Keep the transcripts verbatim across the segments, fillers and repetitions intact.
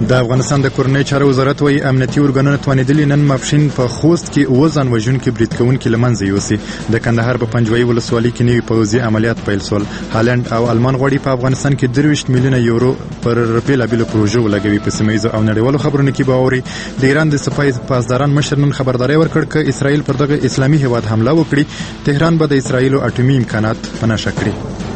د افغانستان د کورنۍ چارو وزارت وايي امنیتي ارګانونه توانیدلي نن ماپښین په خوست کې اووه ځان وژونکي برید کوونکي له منځه یوسي. د کندهار په پنجوایي ولسوالۍ کې نوي پوځي عملیات پیل شول. هالند او المان غواړي په افغانستان کې درویشت میلیونه یورو پر بېلابېلو پروژو ولګوي. په سیمه ییزو او نړیوالو خبرونو کې به واورئ د ایران د سپاه پاسداران مشر نن خبرداری ورکړ که اسرائیل پر دغه اسلامي هیواد حمله وکړي تهران به د اسرائیلو اټومي امکانات په نښه کړي.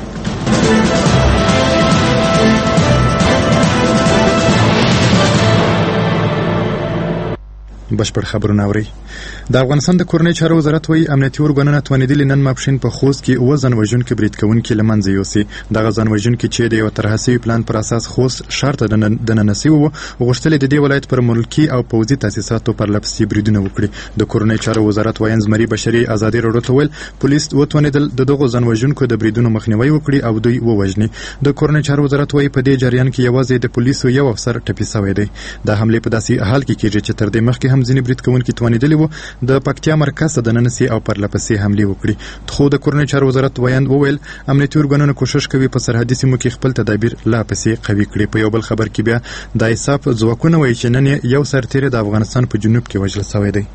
بشپړ خبرونه اورئ. د افغانستان د کورنۍ چارو وزارت وايي امنیتي ارګانونه توانیدلي نن ماپښین په خوست کې اووه ځان وژونکي برید کوونکي له منځه یوسي. دغه ځان وژونکي چې د یو طرحه شوي پلان پر اساس خوست ښار ته دننه سوي وو غوښتل د دې ولایت پر ملکي او پوځي تاسیساتو پرله پسې بریدونه وکړي. د کورنۍ چارو وزارت وايي زمري بشري ازادي راډیو ته ویل پولیس وتوانیدل د دغو ځان وژونکو د بریدونو مخنیوي وکړي او دوی ووژني. د کورنۍ چارو وزارت وايي په دې جریان کې یوازې د پولیسو یو افسر ټپي شوی دی. د حملې په داسې حال کې کېږي چې تر دې مخکې هم ځینې برید کوونکي توانیدلي وو د پکتیا مرکز ته دننه سي او پرله پسې حملې وکړي. خو د کورنۍ چارو وزارت ویاند وویل امنیتي ارګانونه کوشش کوي په سرحدي سیمو کې خپل تدابیر لا پسې قوي کړي. په یو بل خبر کې بیا د ایساف ځواکونه وایي چې نن یو سرتیری د افغانستان په جنوب کې وژل شوی دی.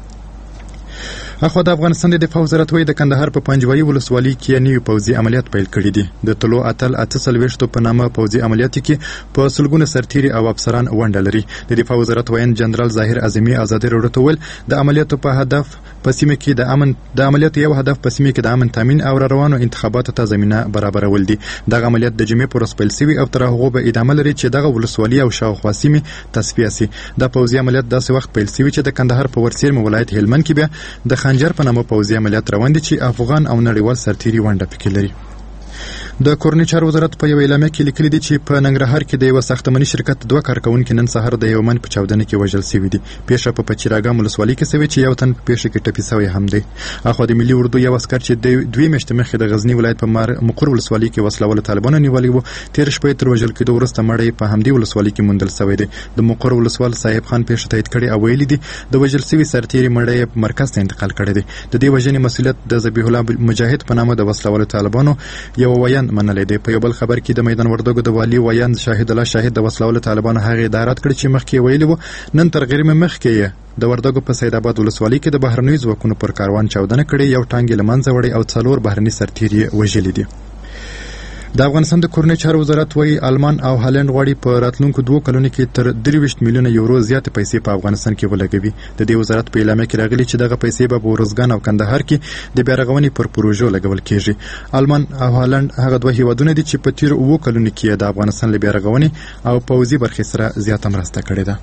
اخو د افغانستان د دفاع وزارت وايي د کندهار په پنجوایي ولسوالۍ کې نوي پوځي عملیات پیل کړي دي. د طلوع اتل اته څلوېښتو په نامه پوځي عملیات کې په سلګونه سرتیري او افسران ونډه لري. د دفاع وزارت وایي جنرال ظاهر اعظمي ازادي راډیو ته ویل د عملیاتو په هدف په سیمه کې د امن د عملیاتو یو هدف په سیمه کې د امن تامین او روانو انتخاباتو ته زمينه برابرول دي. دغه عملیات د جمعې پر ورځ پیل شوي او تر هغه به ادامه لري چې دغه ولسوالۍ او شاوخوا سیمې تصفیه شي. د پوځي عملیات داسې وخت پیل شوي چې د کندهار په ورسېرم ولایت هلمند کې بیا د خنجر په نامه پوځي عملیات روان دي چې افغان او نړیوال سرتیري ونډه پکې لري. د کورنۍ چارو وزارت په یو اعلامیه کې لیکلي دي چې په ننګرهار کې د یو ساختماني شرکت دوه کارکونکي نن سهار د یو من په چاودنه کې وژل شوي دي. پیښه په پچیراګام ولسوالۍ کې شوې چې یو تن په پیښه کې ټپي شوی هم دی. اخو د ملي اردو یو عسکر چې د دوی میاشتې مخکې د غزنی ولایت په مقر ولسوالۍ کې وسله وال طالبانو نیولي وو تیر شپه تر وژل کېدو وروسته مړی په همدې ولسوالۍ کې موندل شوی دی. د مقر ولسوال صاحب خان پیښه تایید کړي او ویلي دي د وژل شوي سرتیري مړی مرکز ته انتقال کړی دی. د دې وژنې مسؤلیت د ذبیح الله مجاهد په نامه د وسله وال طالبانو یو ویان منلی دی. په یو بل خبر کې د میدان وردګو د والي ویاند شاهد الله شاهد د وسله وال طالبانو هغه ادارات کړي چې مخکې ویلي وو نن تر غرمه مخکې د وردګو په سید آباد ولسوالۍ کې د بهرنیو ځواکونو پر کاروان چاودنه کړې یو ټانګ له منځه وړي او څلور بهرني سرتیري وژلي دي. د افغانستان د کورنۍ چارو وزارت وايي آلمان او هالند غواړي په راتلونکو دوه کلونو کې تر درویشت میلیونه یورو زیاتې پیسې په افغانستان کې ولګوي. د دې وزارت په اعلامیه کې راغلي چې دغه پیسې به په ورزګان او کندهار کې د بیارغونې پر پروژو لګول کېږي. آلمان او هالند هغه دوه هیوادونه دي چې په تیر اووه کلونو کې د افغانستان له بیارغونې او پوځي برخې سره زیاته مرسته کړې ده.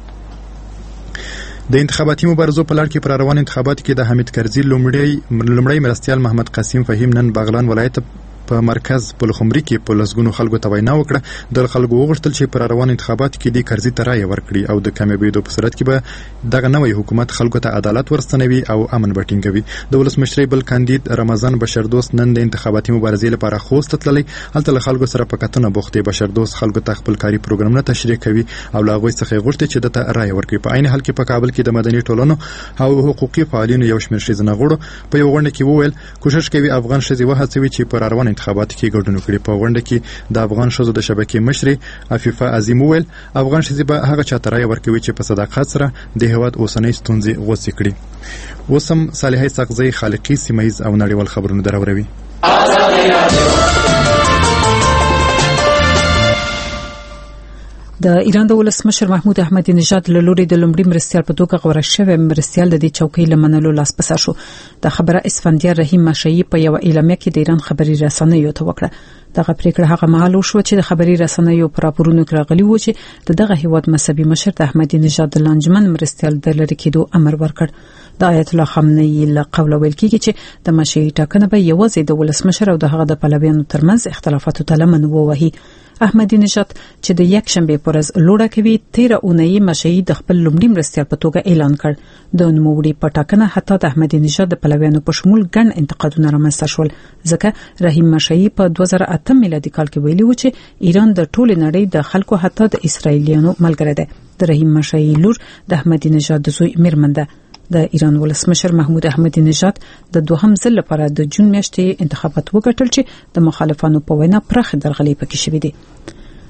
د انتخاباتي مبارزو په لړ کې پر روان انتخاباتو کې د حمید کرزي لومړی لومړی مرستیال محمد قاسم فهیم نن بغلان ولایت په مرکز پلخمري کې په لسګونو خلکو ته وینا وکړه. د خلکو وغوښتل چې پر روان انتخاباتو کې د کرزي ته رایه ورکړي او د کامیابېدو په صورت کې به دغه نوی حکومت خلکو ته عدالت ورستنوي او امن به ټینګوي. د ولسمشرۍ بل کاندید رمضان بشردوست نن د انتخاباتي مبارزې لپاره خوست تللی. هلته له خلکو سره په کتنه بوخت دی. بشردوست خلکو ته خپل کاري پروګرامونه تشریح کوي او له هغوی څخه یې غوښتي چې دته رایه ورکړي. په عین حال کې په کابل کې د مدني ټولنو او حقوقي فعالینو یو شمېر ښځینه غړو په یو غونډه کې وویل کوشش کوي افغان ښځې وهڅوي چې پر روان انتخاباتو کې ګډون وکړي. په غونډه کې د افغان ښځو د شبکې مشرې عفیفه عظیم وویل افغان ښځې به هغه چاته رایه ورکوي چې په صداقت سره د هېواد اوسنۍ ستونزې غوڅې کړي. اوس هم صالحې ساقزۍ خالقي سیمه ییز او نړیوال خبرونه دراوروي. د ایران د ولسمشر محمود احمدی نژاد له لوري د لومړي مرستیال په توګه غوړه شوی مرستیال د دې چوکۍ لمنلو لاس پسه شو. د خبره اسفندیار رحیم مشایي په یو اعلامیه کې د ایران خبري رسنیو ته وکړه. دغه پریکړه هغه مهال وشو چې د خبري رسنیو پر راپورونو کې راغلي و چې دغه هیواد مذهبي مشر د احمدی نژاد د لانجمن مرستیال د لری کېدو امر ورکړ. د آیت الله خامنه‌ای له قوله ویل کېږي چې د مشایي ټاکنه به یوازې د ولسمشر او دغه د پلویانو ترمنځ اختلافاتو ته لمن ووهي. احمدی نژاد چې د یک شنبه پر ورځ لوړه کوي تیره اونۍ مشایي د خپل لومړي مرستیال په توګه اعلان کړ. د نوموړي په ټاکنه حتی د احمدی نژاد د پلویانو په شمول ګڼ انتقادونه رامنځته شول ځکه رحیم مشایي په دوه زره اته میلادي کال کې ویلي و چې ایران د ټولې نړۍ د خلکو حتی د اسرایلیانو ملګری ده. د رحیم مشایي لور د احمدی نژاد د زوی میرمن ده. د ایران ولسمشر محمود احمدی نژاد د دوهم ځل لپاره د جون میاشتې انتخابات وګټل چې د مخالفانو په وینا پراخ درغلي پکې شوې دي.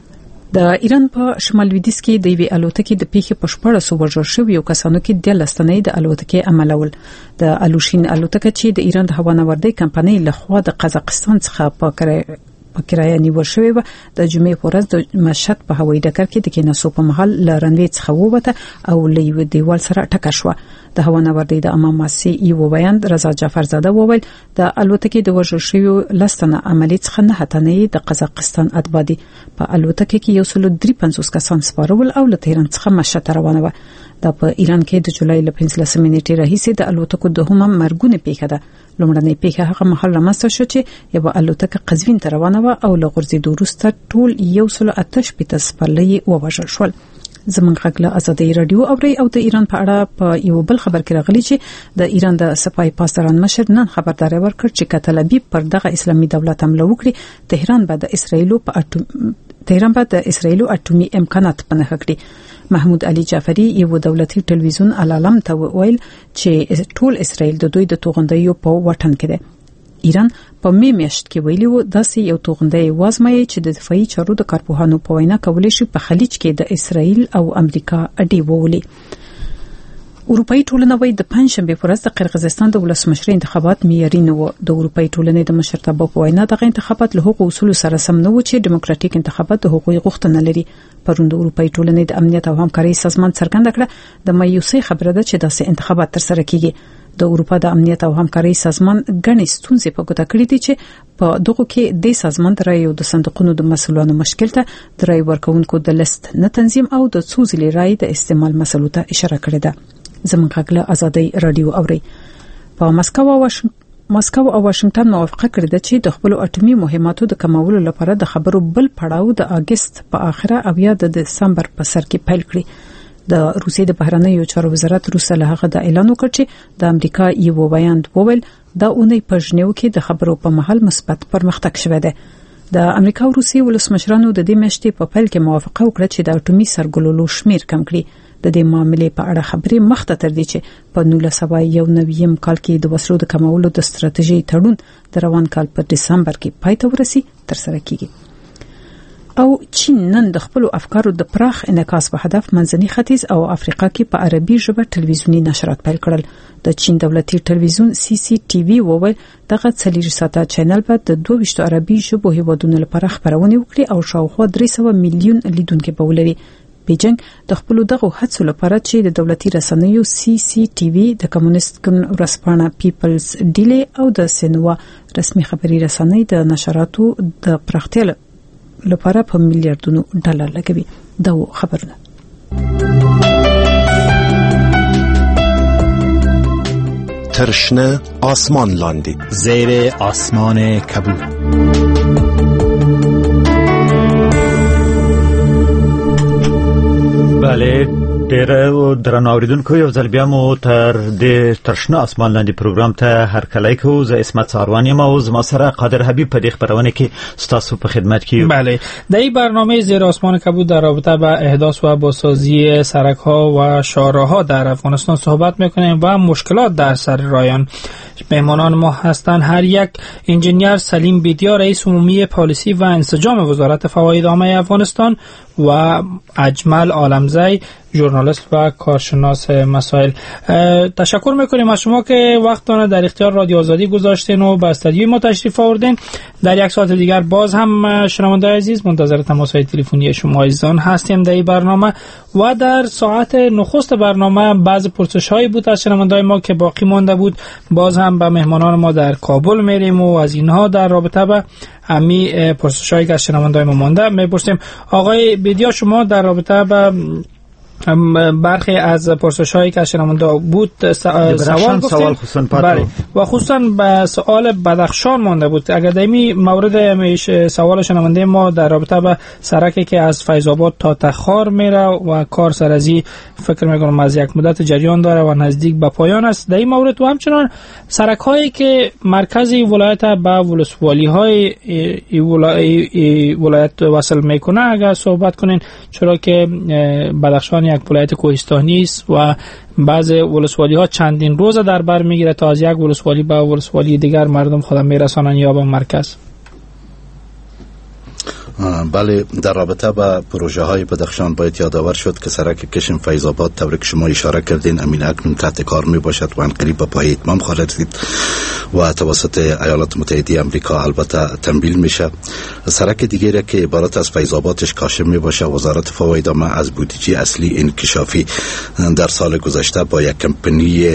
د ایران په شمال لویدیځ کې د یوې الوتکې د پیښې په شپږ سوه وژل شویو کسانو کې د لستنې د الوتکې عملول. د الوشین الوتکه چې د ایران د هوانوردۍ کمپنۍ لخوا د قزاقستان څخه په کرایه په کرایه نیول شوې و د جمعې په ورځ د مشهد په هوایي ډګر کې د کېناسو په مهال له رنوي څخه ووته او له یو دیوال سره ټکر شو. د هوانوردۍ د عامه ماسي یو بیان رضا جعفرزاده وویل د الوتکې د وژل شویو لستنه عملی څخه نه هتنې د قزاقستان اتبادي په الوتکه کې یو سل درې پنځوس کسان سپارول او له تهران څخه مشهد روانه و. دا په ایران کې د جولای ل پنځلسمې نیټې راهیسې د الوتکو دوهمه مرګونه پیښه ده. لومړنۍ پیښه هغه مهال رامنځته شو چې یو الوتکه قزوین ته روانه و او له غورځېدو وروسته ټول یو سل اته شپېته سپرلۍ ووژل شول. زمونږ غږ له ازادي رادیو اوري او د ایران په اړه په یو بل خبر کې راغلی چې د ایران د سپای پاسداران مشر نن خبرداري ورکړ چې کتلبي پر دغه اسلامي دولت حمله وکړي تهران به د اسرایلو په اټوم تهران به د اسرایلو اټومي امکانات پنه کړي. محمود علي جعفری یو دولتي ټلویزیون العالم ته ویل چې ټول اسرایل د دوی د توغندیو په وطن کې ده. ایران په می میاشت کې ویلي و داسې یو توغندی وازمایي چې د دفاعي چارو د کارپوهانو په وینا کولای شي په خلیج کې د اسرایل او امریکا اډې وولي. اروپאי ټولنه وایي د پنځشنبه په ورځ د قرغیزستان د ولسمشر انتخابات معیاري نه و. د اروپאי ټولنې د مشرتابه په وینا دغه انتخابات له حقوقو اصول سره سم نه و چې دیموکراتیک انتخابات د حقوقي غوښتنه لري. پرون د اروپאי ټولنې د امنیت او همکاري سازمان څرګنده کړه د مایوسي خبره ده چې داسې انتخابات تر سره کیږي. د اروپا د امنیت او همکاري سازمان غني ستونزې په ګوته کړې دي چې په دغه کې د سازمان د رایو د صندوقونو د مسؤلانو مشکل ته د رای ورکونکو د لیست نه تنظیم او د څو ځلې رای د استعمال مسلو ته اشاره کړې ده. زموږ غږ له ازادي رادیو اوري. په مسکو او مسکو او واشنگټن موافقه کړې ده چې د خپل اټومي مهماتو د کمولو لپاره د خبرو بل پړاو د اگست په اخره او یا د دسمبر په سر کې پیل کړي. د روسیې د بهرنیو چارو وزارت روسه له هغه د اعلان وکړ چې د امریکا یو بیان وویل دا اونۍ په ژنیو کې د خبرو په محل مثبت پرمختګ شوه ده. د امریکا او روسیې ولسمشرانو د دې میاشتې په پیل کې موافقه وکړه چې د اټومي سرګلولو شمیر کم کړي. د دې معاملې په اړه خبرې مخته تر دې چې په نولس سوه یو نوي کال کې د وسلو د کمولو د ستراتیژي تړون د روان کال په دسمبر کې پای ته ورسي تر سره کیږي. او چین نن د خپل افکارو د پراخ انعکاس په هدف منځني ختیځ او افریقا کې په عربي ژبه ټلویزیونی نشرات پیل کړل. د چین دولتي ټلویزیون سی سی ټي وي وویل دغه څلور ساعته چینل په د دوه ویشت عربي ژبو هیوادونو لپاره خبرونه وکړي او شاوخوا درې سوه میلیون لیدونکو به ولري. بیجینګ د خپل دغه هڅو لپاره چې د دولتي رسنیو سی سی ټي وي د کمونیست ګوند ورسپانه پیپلز ډیلی او د سینوا رسمي خبري رسنۍ د نشراتو د پراختیا لپاره په میلیارډونو ډالر لګوي. دا خبرونه ترشنه آسمان لاندی زیر آسمان کبود. بله ډیر درنو اوریدونکو یو ځل بیا مو تر د ترشنه آسمان لاندې پروګرام ته هرکلی کوو. زه اسمت ساروان یم او زما سره قادر حبیب په دې خبرونه کې ستاسو په خدمت کې یو. بله در این برنامه زیر آسمان کبود در رابطه با احداث و بازسازی سرک‌ها و شاهراه‌ها در افغانستان صحبت می‌کنیم و مشکلات در سر رایان. مهمانان ما هستند هر یک انجینیر سلیم بیدیا رئیس عمومی پالیسی و انسجام وزارت فواید عامه افغانستان و اجمل عالمزی ژورنالیست و کارشناس مسائل. تشکر میکنیم از شما که وقتتان در اختیار رادیو آزادی گذاشتین و به استودیوی ما تشریف آوردین. در یک ساعت دیگر باز هم شنوندگان عزیز منتظر تماس‌های تلفنی شما عزیزان هستیم در این برنامه و در ساعت نخست برنامه بعض پرسش‌هایی بود از شنوندگان ما که باقی مانده بود. باز هم به مهمانان ما در کابل میریم و از اینها در رابطه با امی پرسش‌هایی که از شنوندگان ما مانده میپرسیم. آقای بیدیا شما در رابطه با برخی از پرسش‌هایی که شنونده بود سوال گفتیم بله و خصوصا به سوال بدخشان مانده بود. اگر در این مورد سوال شنونده ما در رابطه با سرکی که از فیض آباد تا تخار میره و کار سرازی فکر میکنم از یک مدت جریان داره و نزدیک به پایان است. در این مورد و همچنان سرک هایی که مرکزی ولایت به ولسوالی های ولایت وصل میکنه اگر صحبت کنین، چرا که بدخشان یک ولایت کوهستانی است و بعض ولسوالی ها چندین روز در بر میگیره تا از یک ولسوالی به ولسوالی دیگر مردم خودم میرسانن یا به مرکز. بله، در رابطه با پروژه های بدخشان باید یادآور شد که سرک کشم فیض آباد طوری که شما اشاره کردین امین اکنون تحت کار می باشد و قریب به پای اتمام خواهد رسید و توسط ایالات متحده آمریکا البته تمویل میشه. سرک دیگری که عبارت از فیض آبادش کاشم می باشه، وزارت فواید عامه از بودجه اصلی انکشافی در سال گذشته با یک کمپانی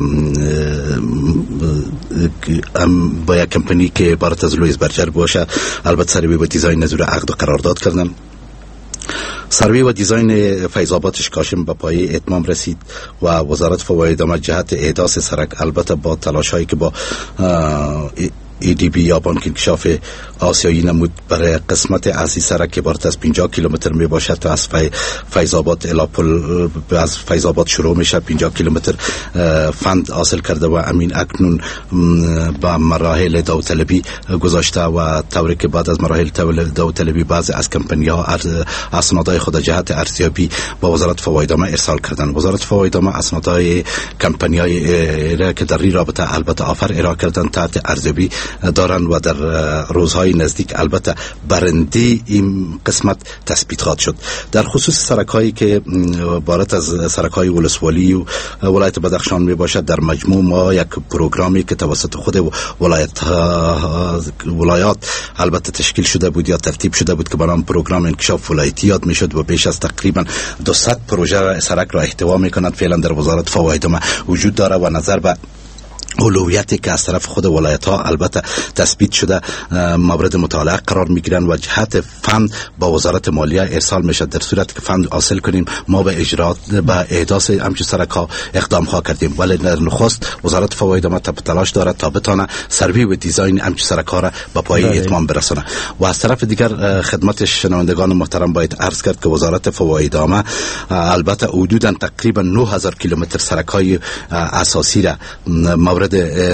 با یک کمپانی که عبارت از لوئیس برجر باشه البته سروی و دیزاین نظر عقد و قرارداد کردن. سروی و دیزاین فیض آبادش کاشم به پای اتمام رسید و وزارت فواید عامه جهت احداث سرک البته با تلاش هایی که با ای دی بی یا بانک انکشاف آسیایی نمود برای قسمت از این سرک که عبارت از پنجاه کیلومتر می باشد تا از فیض آباد الی پل از فیض آباد شروع میشه پنجاه کیلومتر فند حاصل کرده و امین اکنون با مراحل داوطلبی گذاشته و طوری که بعد از مراحل داوطلبی بعضی از کمپانی ها اسنادهای خود جهت ارزیابی با وزارت فواید عامه ارسال کردن. وزارت فواید عامه اسنادهای کمپانی های را که در این رابطه البته آفر ارائه کردن تحت ارزیابی دارن و در روزهای نزدیک البته برنده این قسمت تثبیت خواهد شد. در خصوص سرکایی که عبارت از سرکای ولسوالی و ولایت بدخشان می باشد، در مجموع ما یک پروگرامی که توسط خود ولایت ولایات البته تشکیل شده بود یا ترتیب شده بود که به نام پروگرام انکشاف ولایتی یاد می شد و بیش از تقریبا دویست پروژه سرک را احتوا می کند. فعلا در وزارت فواید عامه وجود داره و نظر به اولویتی که از طرف خود ولایت ها البته تثبیت شده مورد مطالعه قرار می گیرند و جهت فند با وزارت مالیه ارسال می شد. در صورت که فند حاصل کنیم ما به اجرات به احداث همچین سرک ها اقدام خواهد کردیم، ولی در نخست وزارت فواید عامه تلاش دارد تا بتانه سروی و دیزاین همچین سرک ها را به پای اتمام برسانه. و از طرف دیگر خدمت شنوندگان محترم باید عرض کرد که وزارت فواید عامه البته حدوداً تقریبا نه هزار کیلومتر سرک های اساسی را مورد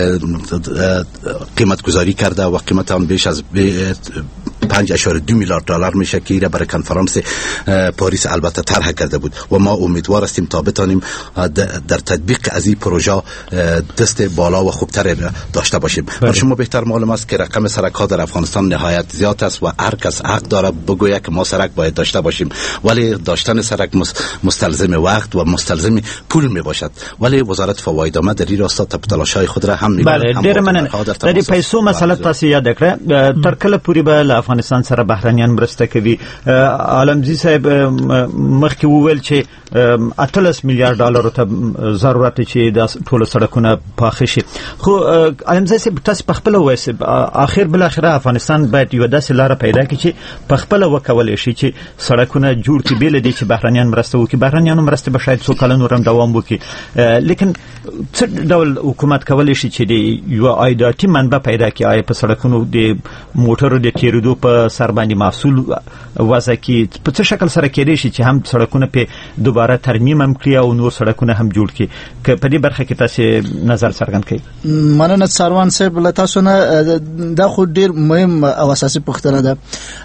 قیمت گذاری کرده و قیمت آن بیش از پنج اشاره دو میلیارد دلار میشه که ایره برای کنفرانس پاریس البته طرح کرده بود و ما امیدوار هستیم تا بتانیم در تطبیق از این پروژه دست بالا و خوبتر داشته باشیم. بر شما بهتر معلوم است که رقم سرک ها در افغانستان نهایت زیاد است و هر کس حق داره بگوید که ما سرک باید داشته باشیم، ولی داشتن سرک مستلزم وقت و مستلزم پول می باشد. ولی وزارت فواید عامه در این راستا تلاش‌های خود را هم می‌کنه. بله، ډېر مننه. د دې پیسو مسله تاسو یاد کړه، تر کله پورې به افغانستان سره بهرنیان مرسته کوي. عالمزی صاحب مخکې وویل چې اتلس میلیارډ ډالر ته ضرورت چې د ټولو سړکونو پاخه شي. خو عالمزی صاحب تاسو په خپل وایي اخر بل اخر افغانستان باید یو داسې لار پیدا کړي چې په خپل وکولای شي چې سړکونه جوړ کړي، بیل دي چې بهرنیان مرسته وکړي. بهرنیانو مرسته به شاید څو کلونو رم دوام وکړي، لیکن څه ډول حکومت کولای شي چې د یو عایداتي منبع پیدا کړي؟ آیا په سړکونو د موټرو د تیرېدو په سر باندې محصول وضع کړي؟ په څه شکل سره کېدای شي چې هم سړکونه په دوباره ترمیم هم کړي او نور سړکونه هم جوړ کړي؟ که په دې برخه کې تاسو نظر څرګند کړئ. مننه سروان صاحب، له تاسو نه دا خو ډیر مهم او اساسي پوښتنه ده.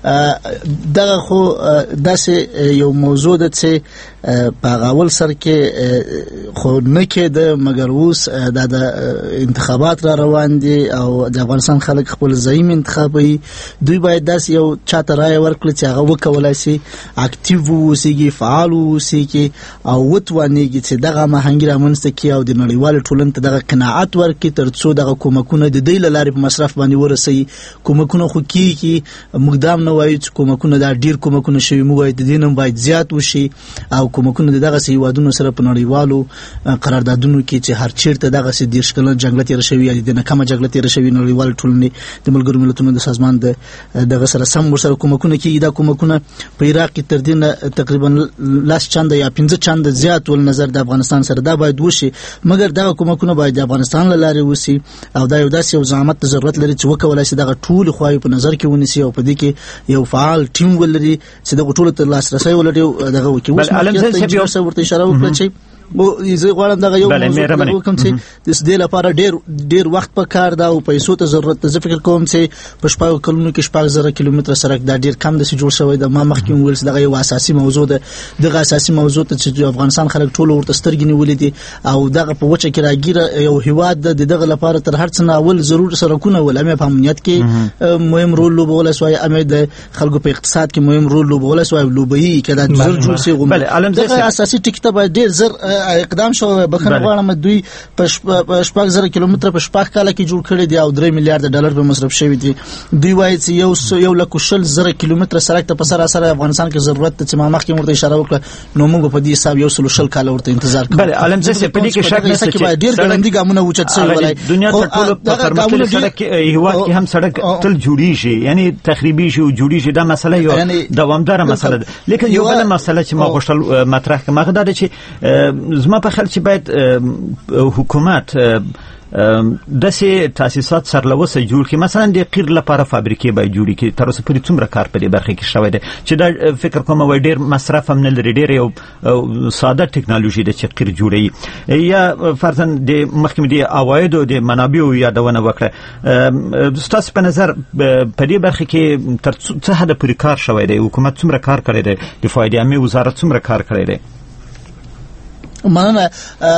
دغه خو داسې یو موضوع ده چې په اول سر کې خو نه کېده، مګر اوس دا د انتخابات را روان دي او د افغانستان خلک خپل ځايي انتخابي دوی باید داس یو چاته رائے ورکړي چې هغه وکولای شي اکټیو ووسیږي، فعال ووسیږي او وتوانیږي چې دغه مهنګي رامنځته کړي او د نړیوال ټولنې ته دغه قناعت ورکړي ترڅو دغه کومکونه د دې لارې په مصرف باندې ورسي. کومکونه خو کیږي، مقدام نه وایي چې کومکونه دا ډیر کومکونه شوي، مو وایي د دې نوم باید زیات وشي او کومکونه دغه سي وادونو سره په نړیوالو قراردادونو کې چې هر چیرته دغه سي ډیر شکل جنگل تیر شوی یا د نه کم جګړه تیر شوی نړیوال ټولنې د ملګرو ملتونو د سازمان د دغه سره سم ورسره کومکونه کیږي. دا کومکونه په عراق کې تر دې تقریبا لاس چاند یا پنځه چاند زیات ول نظر د افغانستان سره دا باید وشي، مګر دا کومکونه باید د افغانستان لاره وسی او دا یو داسې یو زعامت ضرورت لري چې وکولای شي دغه ټول خوای په نظر کې ونیسي او په دې کې یو فعال ټیم ولري چې دغه ټول ته لاسرسي ولري دغه وکي. اوس مخکې ته ورته اشاره وکړه چې زه غواړم دا یو موضوع کوم چې د دې لپاره ډیر ډیر وخت په کار دا او پیسو ته ضرورت ته فکر کوم چې په شپږ کلونو کې شپږ زره کیلومتر سړک دا ډیر کم د سي جوړ شوی د ما مخکې ویل چې دا یو اساسي موضوع ده دغه اساسي موضوع ته چې افغانستان خلک ټول ورته سترګې نیولې دي او دغه په وچه کې راګیره یو هیواد د دغه لپاره تر هر څه نه اول ضرور سرکونه ولامه په امنیت کې مهم رول لوبول سوی امه د خلکو په اقتصاد کې مهم رول لوبول سوی لوبي کدا زر جوړ سي غو دغه اساسي ټیکټه باید ډیر زر اقدام شو بخنه غواړم دوی په شپږ زره کیلومتر په شپږ کال کې جوړ کړی دی او درې میلیارډ ډالر په مصرف شوی دی دوی وایي چې یو یو لک شل زره کیلومتر سړک ته په سر سره افغانستان کې ضرورت ته چې ما مخکې ورته اشاره وکړه نو موږ په دې حساب یو سل شل کال ورته انتظار کوو. بله علم زه په دې کې شک نشته چې ډیر ګړندی ګامونه وچت شوی ولای دنیا ته ټول په پرمختللي سړک هیواد کې هم سړک تل جوړیږي یعنی تخریبي شي او جوړیږي دا مسله یو دوامدار مسله ده لیکن یو بل مسله چې ما غوښتل مطرح کړم هغه دا چې زما په خیال چې باید حکومت داسې تاسیسات سرلوسه جوړ کړي مثلا د قیر لپاره فابریکې باید جوړې کړي تر اوسه پورې څومره کار په دې برخه کې شوی دی چې دا فکر کوم وای ډیر مصرف هم نه لري ډیر یو ساده ټکنالوژي ده چې قیر جوړوي یا فرضاً د مخکې د عوایدو د منابعو یادونه وکړه ستاسو په نظر په دې برخه کې تر څه حد پورې کار شوی دی حکومت څومره کار کړی دی د فایدې عامې وزارت څومره کار کړی دی؟ مننه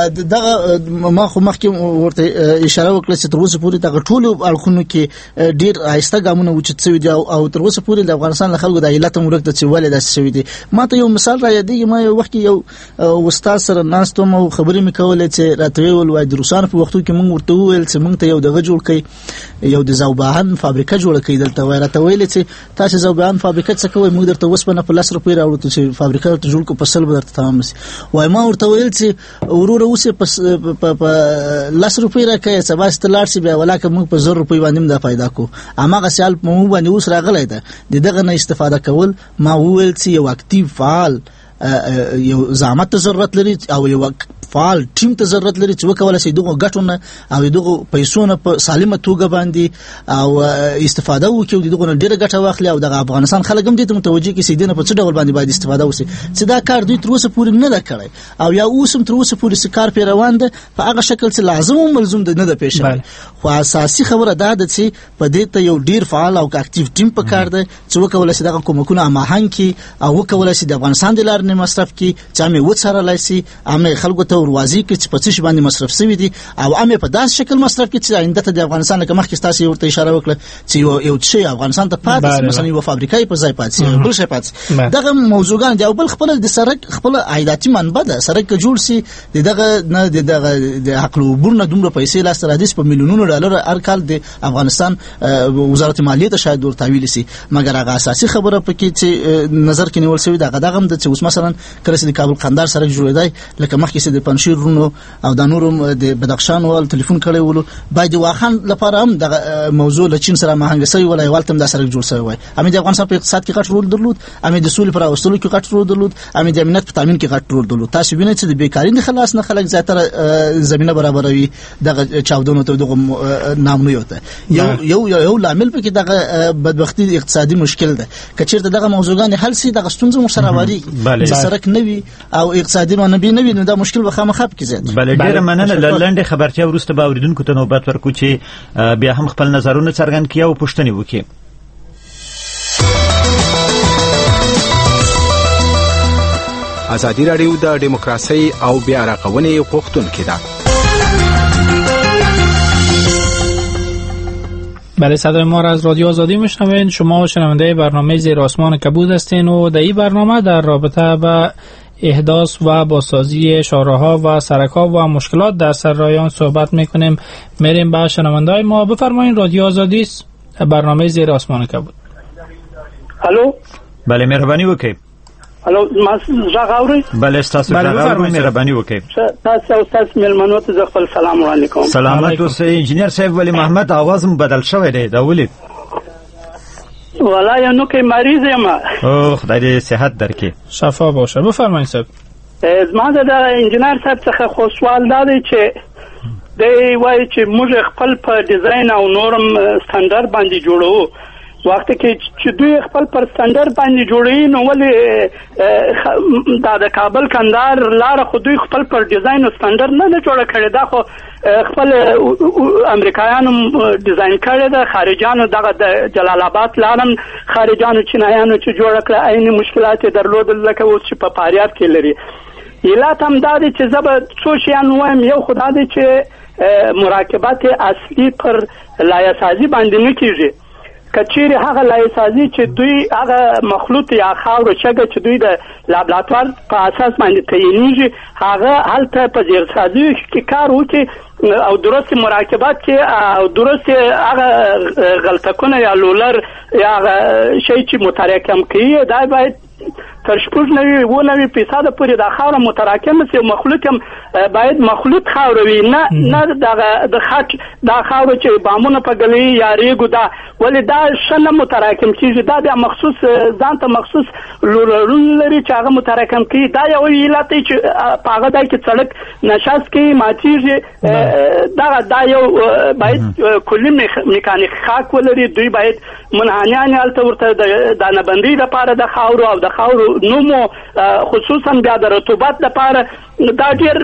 دغه ما خو مخکې ورته اشاره وکړه چې تر اوسه پورې دغه ټول اړخونو کې ډیر آیسته ګامونه وچت شوي دي او تر اوسه پورې د افغانستان له خلکو د علت مرکه چې ولې داسې شوي دي. ما ته یو مثال را یادېږي ما یو وخت یو استاد سره ناستم او خبرې مې کولې چې راته ویل وای د روسانو په وختو کې موږ ورته وویل چې موږ ته یو دغه جوړ کړي یو د زوباهن فابریکه جوړه کړي دلته وای راته ویل چې تاسو زوباهن فابریکه څه کوئ موږ درته وسپنه په لاس روپۍ راوړو چې فابریکه ته جوړ کو په سل به درته تمام شي. وای ما ورته ویل چې ورور اوسه په لاس روپۍ راکې سبا ستلار سي بیا ولاکه موږ په زر روپۍ باندې دا پیدا کو اماغه سیال په مو باندې اوس راغلی ده دغه نه استفاده کول ما وویل چې یو اکټیو فعال یو زعامت ضرورت لري او یو فعال ټیم ته ضرورت لري چې وکولای شي دغه غټونه او دغه پیسونه په سالمه توګه باندې او استفاده وکړي دغه ډیره ګټه واخلي او د افغانستان خلک هم دې ته متوجي کې سیدنه په څه ډول باندې باید استفاده وشي چې دا کار دوی تر اوسه پورې نه کړی او یا اوس هم تر اوسه پورې سکار په روان ده په هغه شکل چې لازم او ملزم ده نه ده پېښه خو اساسي خبره دا ده چې په دې ته یو ډیر فعال او اکټیو ټیم په کار ده چې وکولای شي دغه کومکونه اماهنګ کی او وکولای شي د افغانستان د لار نه مصرف کی چې امه وڅرلای شي امه خلکو ته ورواځي کې چې په څه باندې مصرف شوی دي او امه په داس شکل مصرف کې چې آینده ته د افغانستان لکه مخکې تاسو ورته اشاره وکړه چې یو یو څه افغانستان ته پاتې مثلا یو فابریکې په ځای پاتې بل شي پاتې دغه موضوعګان دی او بل خپل د سرک خپل عایداتي منبع ده سرک جوړ سي دغه نه دغه د حق لوبونه دومره پیسې لاس راځي په میلیونونو ډالر هر کال د افغانستان وزارت مالیه ته شاید ورته ویل سي مګر هغه اساسي خبره پکې چې نظر کې نیول شوی دغه دغه د چې اوس مثلا کله چې د کابل قندهار سره جوړېدای لکه مخکې چې د پنځیر رونو او د نورم د بدخشان ول ټلیفون کړي ولو باید واخان لپاره هم د موضوع له چین سره مهنګ سوی ولای والتم د سره جوړ شوی وای امید افغانستان په اقتصاد کې غټ رول درلود امید د سولې پر اوستلو کې غټ رول درلود امید د امنیت په تامین کې غټ رول درلود تاسو وینئ چې د بیکاری نه خلاص نه خلک زیاتره زمينه برابروي د چاودنو ته دغه نامنو یو یو یو یو لامل پکې دغه بدبختی اقتصادي مشکل ده کچېرته دغه موضوعګان حل سي د ستونزو مشرواري چې سرک نوي او اقتصادي منابع نوي نو دا مشکل به خامخا کې زیات بل ډیر مننه لنډه خبرتیا ورسته به اوریدونکو ته نوبت ورکو چې بیا هم خپل نظرونه څرګند کړي او پوښتنې وکړي. ازادي راډیو د دیموکراسي او بیا راغونې غوښتونکې ده. بله صدای ما را از رادیو آزادی میشنوید. شما شنونده برنامه زیر آسمان کبود هستین و در این برنامه در رابطه با احداث و بازسازی شاهراه‌ها و سرک‌ها و مشکلات در سرایان صحبت میکنیم. میریم با شنونده‌های ما. بفرمایید رادیو آزادی است برنامه زیر آسمان کبود. الو بله مهربانی وکړئ. الو ما زغ اوري بله تاسو زغ اورئ مهرباني وکړئ. تاسو او تاسو ملمنو ته خپل سلام علیکم. سلامت اوسئ انجینر صاحب ولی محمد आवाज م بدل شوی دی دا ولید والا یو نو کې مریض یم. او خدای دې صحت درکړي. شفا باشه. بفرمایئ صاحب. زما د انجینر صاحب څخه خو سوال دا دی چې دی وایي چې موږ خپل په ډیزاین او نورم سټانډرډ باندې جوړو وخت کې چې دوی خپل پر سټانډرډ باندې جوړوي نو ولې دا د کابل کندهار لار خو دوی خپل پر ډیزاین او سټانډرډ نه نه جوړ کړي دا خو خپل امریکایانو ډیزاین کړي دا خارجانو دغه د جلال آباد لارم خارجانو چینایانو چې جوړ کړه عین مشکلات درلودل لکه اوس چې په فاریاب کې لري. علت هم دا دی چې زه به څو شیان وایم. یو خو دا دی چې مراقبت اصلي پر لایحه‌سازي باندې نه کېږي. کچېرې هغه لایحه‌سازي چې دوی هغه مخلوط یا خاور شګه چې دوی د لابراتوار په اساس باندې تعینېږي هغه هلته په زیرسازي کې کار وکړي او درست مراقبت کې او درست هغه غلطکونه یا لولر یا شی چې متراکم کوي دا باید تر شپږ نوي اووه نوي فیصده پورې دا خاوره متراکمه سي. مخلوط هم باید مخلوط خاوره وي نه نه د خاک دا خاوره چې بامونه په ګلې یا ریګو دا ولې دا ښه نه متراکم کېږي. دا بیا مخصوص ځان ته مخصوص لورلون لري چې هغه متراکم کوي. دا یو علت دی چې په هغه ځای کې سړک نشست کوي ماتېږي. دا دا یو باید کلي میکانیک خاک ولري. دوی باید منحنیان هلته ورته د دانهبندۍ دپاره د خاورو او د خاورو نومو خصوصا بیا د رطوبت لپاره دا ډېر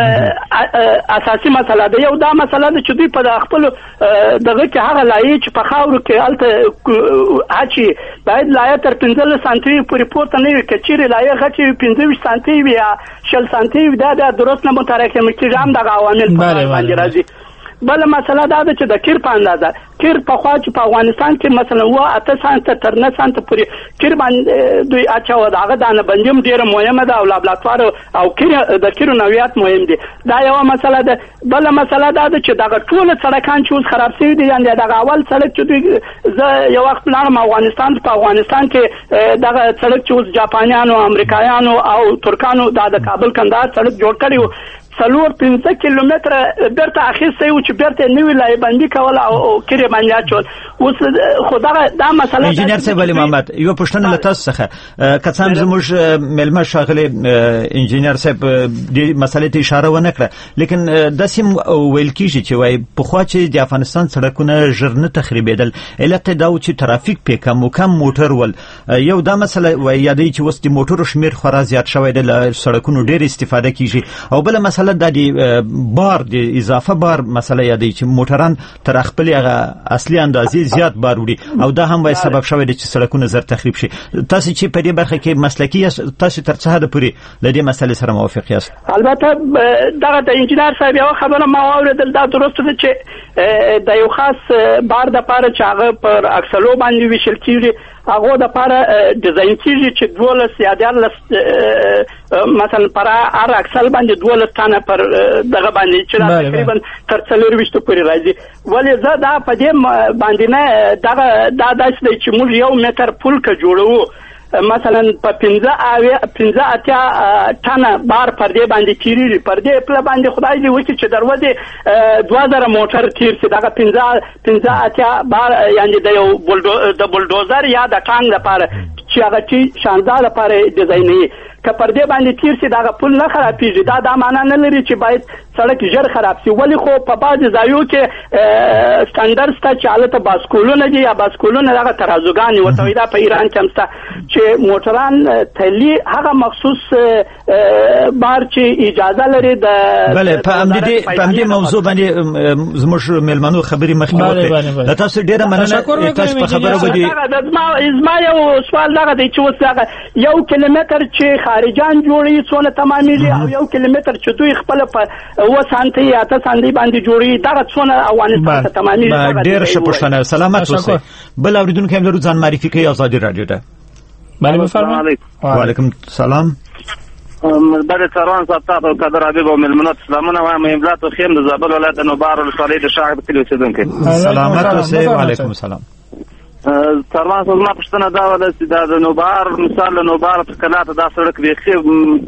اساسي مسله ده. یو دا مسله ده چې دوی په خپل دغه کې هغه لایې چې په خاورو کې هلته اچي باید لایه تر پنځلس سانتي پورې پورته نه وي. که چیرې لایه غټې وي پنځه ویشت سانتي وي یا شل سانتي وي دا بیا درست نه متراکم کېږي. هم دغه عوامل په باندې راځي. بله مسله دا ده چې د کیر په اندازه کیر پخوا چې په افغانستان کې مثلا اووه اته سانته تر نه سانته پورې کیر باندې دوی اچاوه. د هغه دانهبندي هم ډېره مهمه ده او لابراتوار او کیر د کیرو نوعیت مهم دي. دا یوه مسله ده. بله مسله دا ده چې دغه ټول سړکان چې اوس خراب شوي دي یعنې دغه اول سړک چې دوی زه یو وخت لاړم افغانستان په افغانستان کې دغه سړک چې اوس جاپانیانو امریکایانو او ترکانو دا د کابل کندهار سړک جوړ کړی و څلور پنځه کیلومتره بیرته اخیستی و چې بیرته نوي لایې بندي کوله او کیرې باندې اچول. اوس خو دغه دا مسله انجینر صاحب علي محمد یوه پوښتنه له تاسو څخه که څه هم زموږ میلمه ښاغلی انجینر صاحب دې مسلې ته اشاره ونه کړه لیکن داسې ویل کېږي چې وایي پخوا چې د افغانستان سړکونه ژر نه تخریبېدل علت یې دا و چې ترافیک پې کم و کم موټر ول. یو دا مسله وایي یادوي چې اوس د موټرو شمېر خورا زیات شوی دی له سړکونو ډېر استفاده کېږي. او بله مسله دا د بار د اضافه بار مسله یادوي چې موټران تر خپلې هغه اصلي اندازې زیات بار وړي او دا هم وایي سبب شوی دی چې سړکونه زر تخریب شي. تاسو چې په دې برخه کې مسلکي یاست تاسو تر څه حده پورې له دې مسلې سره موافق یاست؟ البته دغه د انجینر صاحب یوه خبره ما واورېدل دا درسته ده چې د یو خاص بار دپاره چې هغه پر اکسلو باندې ویشل کېږي هغه دپاره ډیزاین کېږي چې دولس یا دیارلس مثلا پر هر اکسل باندې دولس تانه پر دغه باندې چې تقریبا تر څلور ویشتو پورې راځي. ولې زه دا په دې باندې نه دغه دا داسې دی چې موږ یو متر پل که جوړوو مثلا په پنځه اویا پنځه اتیا ټنه بار پر دې باندې تیریږي. پر دې پله باندې خدای دې وکړي چې دروازې دوه زره موټر تیر شي. دغه پنځه پنځه اتیا بار یعنې د یو د بلډوزر یا د ټانک لپاره چې هغه چې شاندار لپاره ډیزاینوي که پر دې باندې تیر شي دغه پل نه خرابېږي. دا دا معنا نه لري چې باید سړک ژر خراب شي. ولې خو په بعضې ځایو کې سټانډرډ شته چې هلته باسکولونه دي یا باسکولونه دغه ترازوګانې ورته وایي. دا په ایران کې هم شته چې موټران تلي هغه مخصوص بار چې اجازه لري د بله په همدې په همدې موضوع باندې زموږ میلمنو خبرې مخکې وکړې. د تاسو ډېره مننه تاسو په خبره باندې. زما یو سوال دغه دی چې اوس دغه یو کیلومتر چې خارجان جوړي څونه تمامېږي او یو کیلومتر چې دوی خپل په اووه سانتي یا اته سانتي باندې جوړي دغه څونه افغانستان ته تمامېږي. ډېر ښه پوښتنه. سلامت اوسئ. بل اورېدونکی هم لرو ځان معرفي کوي ازادي راډیو ته. بله بفرمایئ. وعلیکم سلام. بعد څاروان صاحب تاسو قدر حبیب او ملمنات سلامونه وایم. املات او خیم د زابل ولایت نوبار ولسوالۍ د شاعر کلی اوسیدونکی. سلامت اوسئ. وعلیکم سلام. څاروان صاحب ما پوښتنه دا وله چې دا د نوبار مثال له نوبار څخه لاته دا سړک بیخي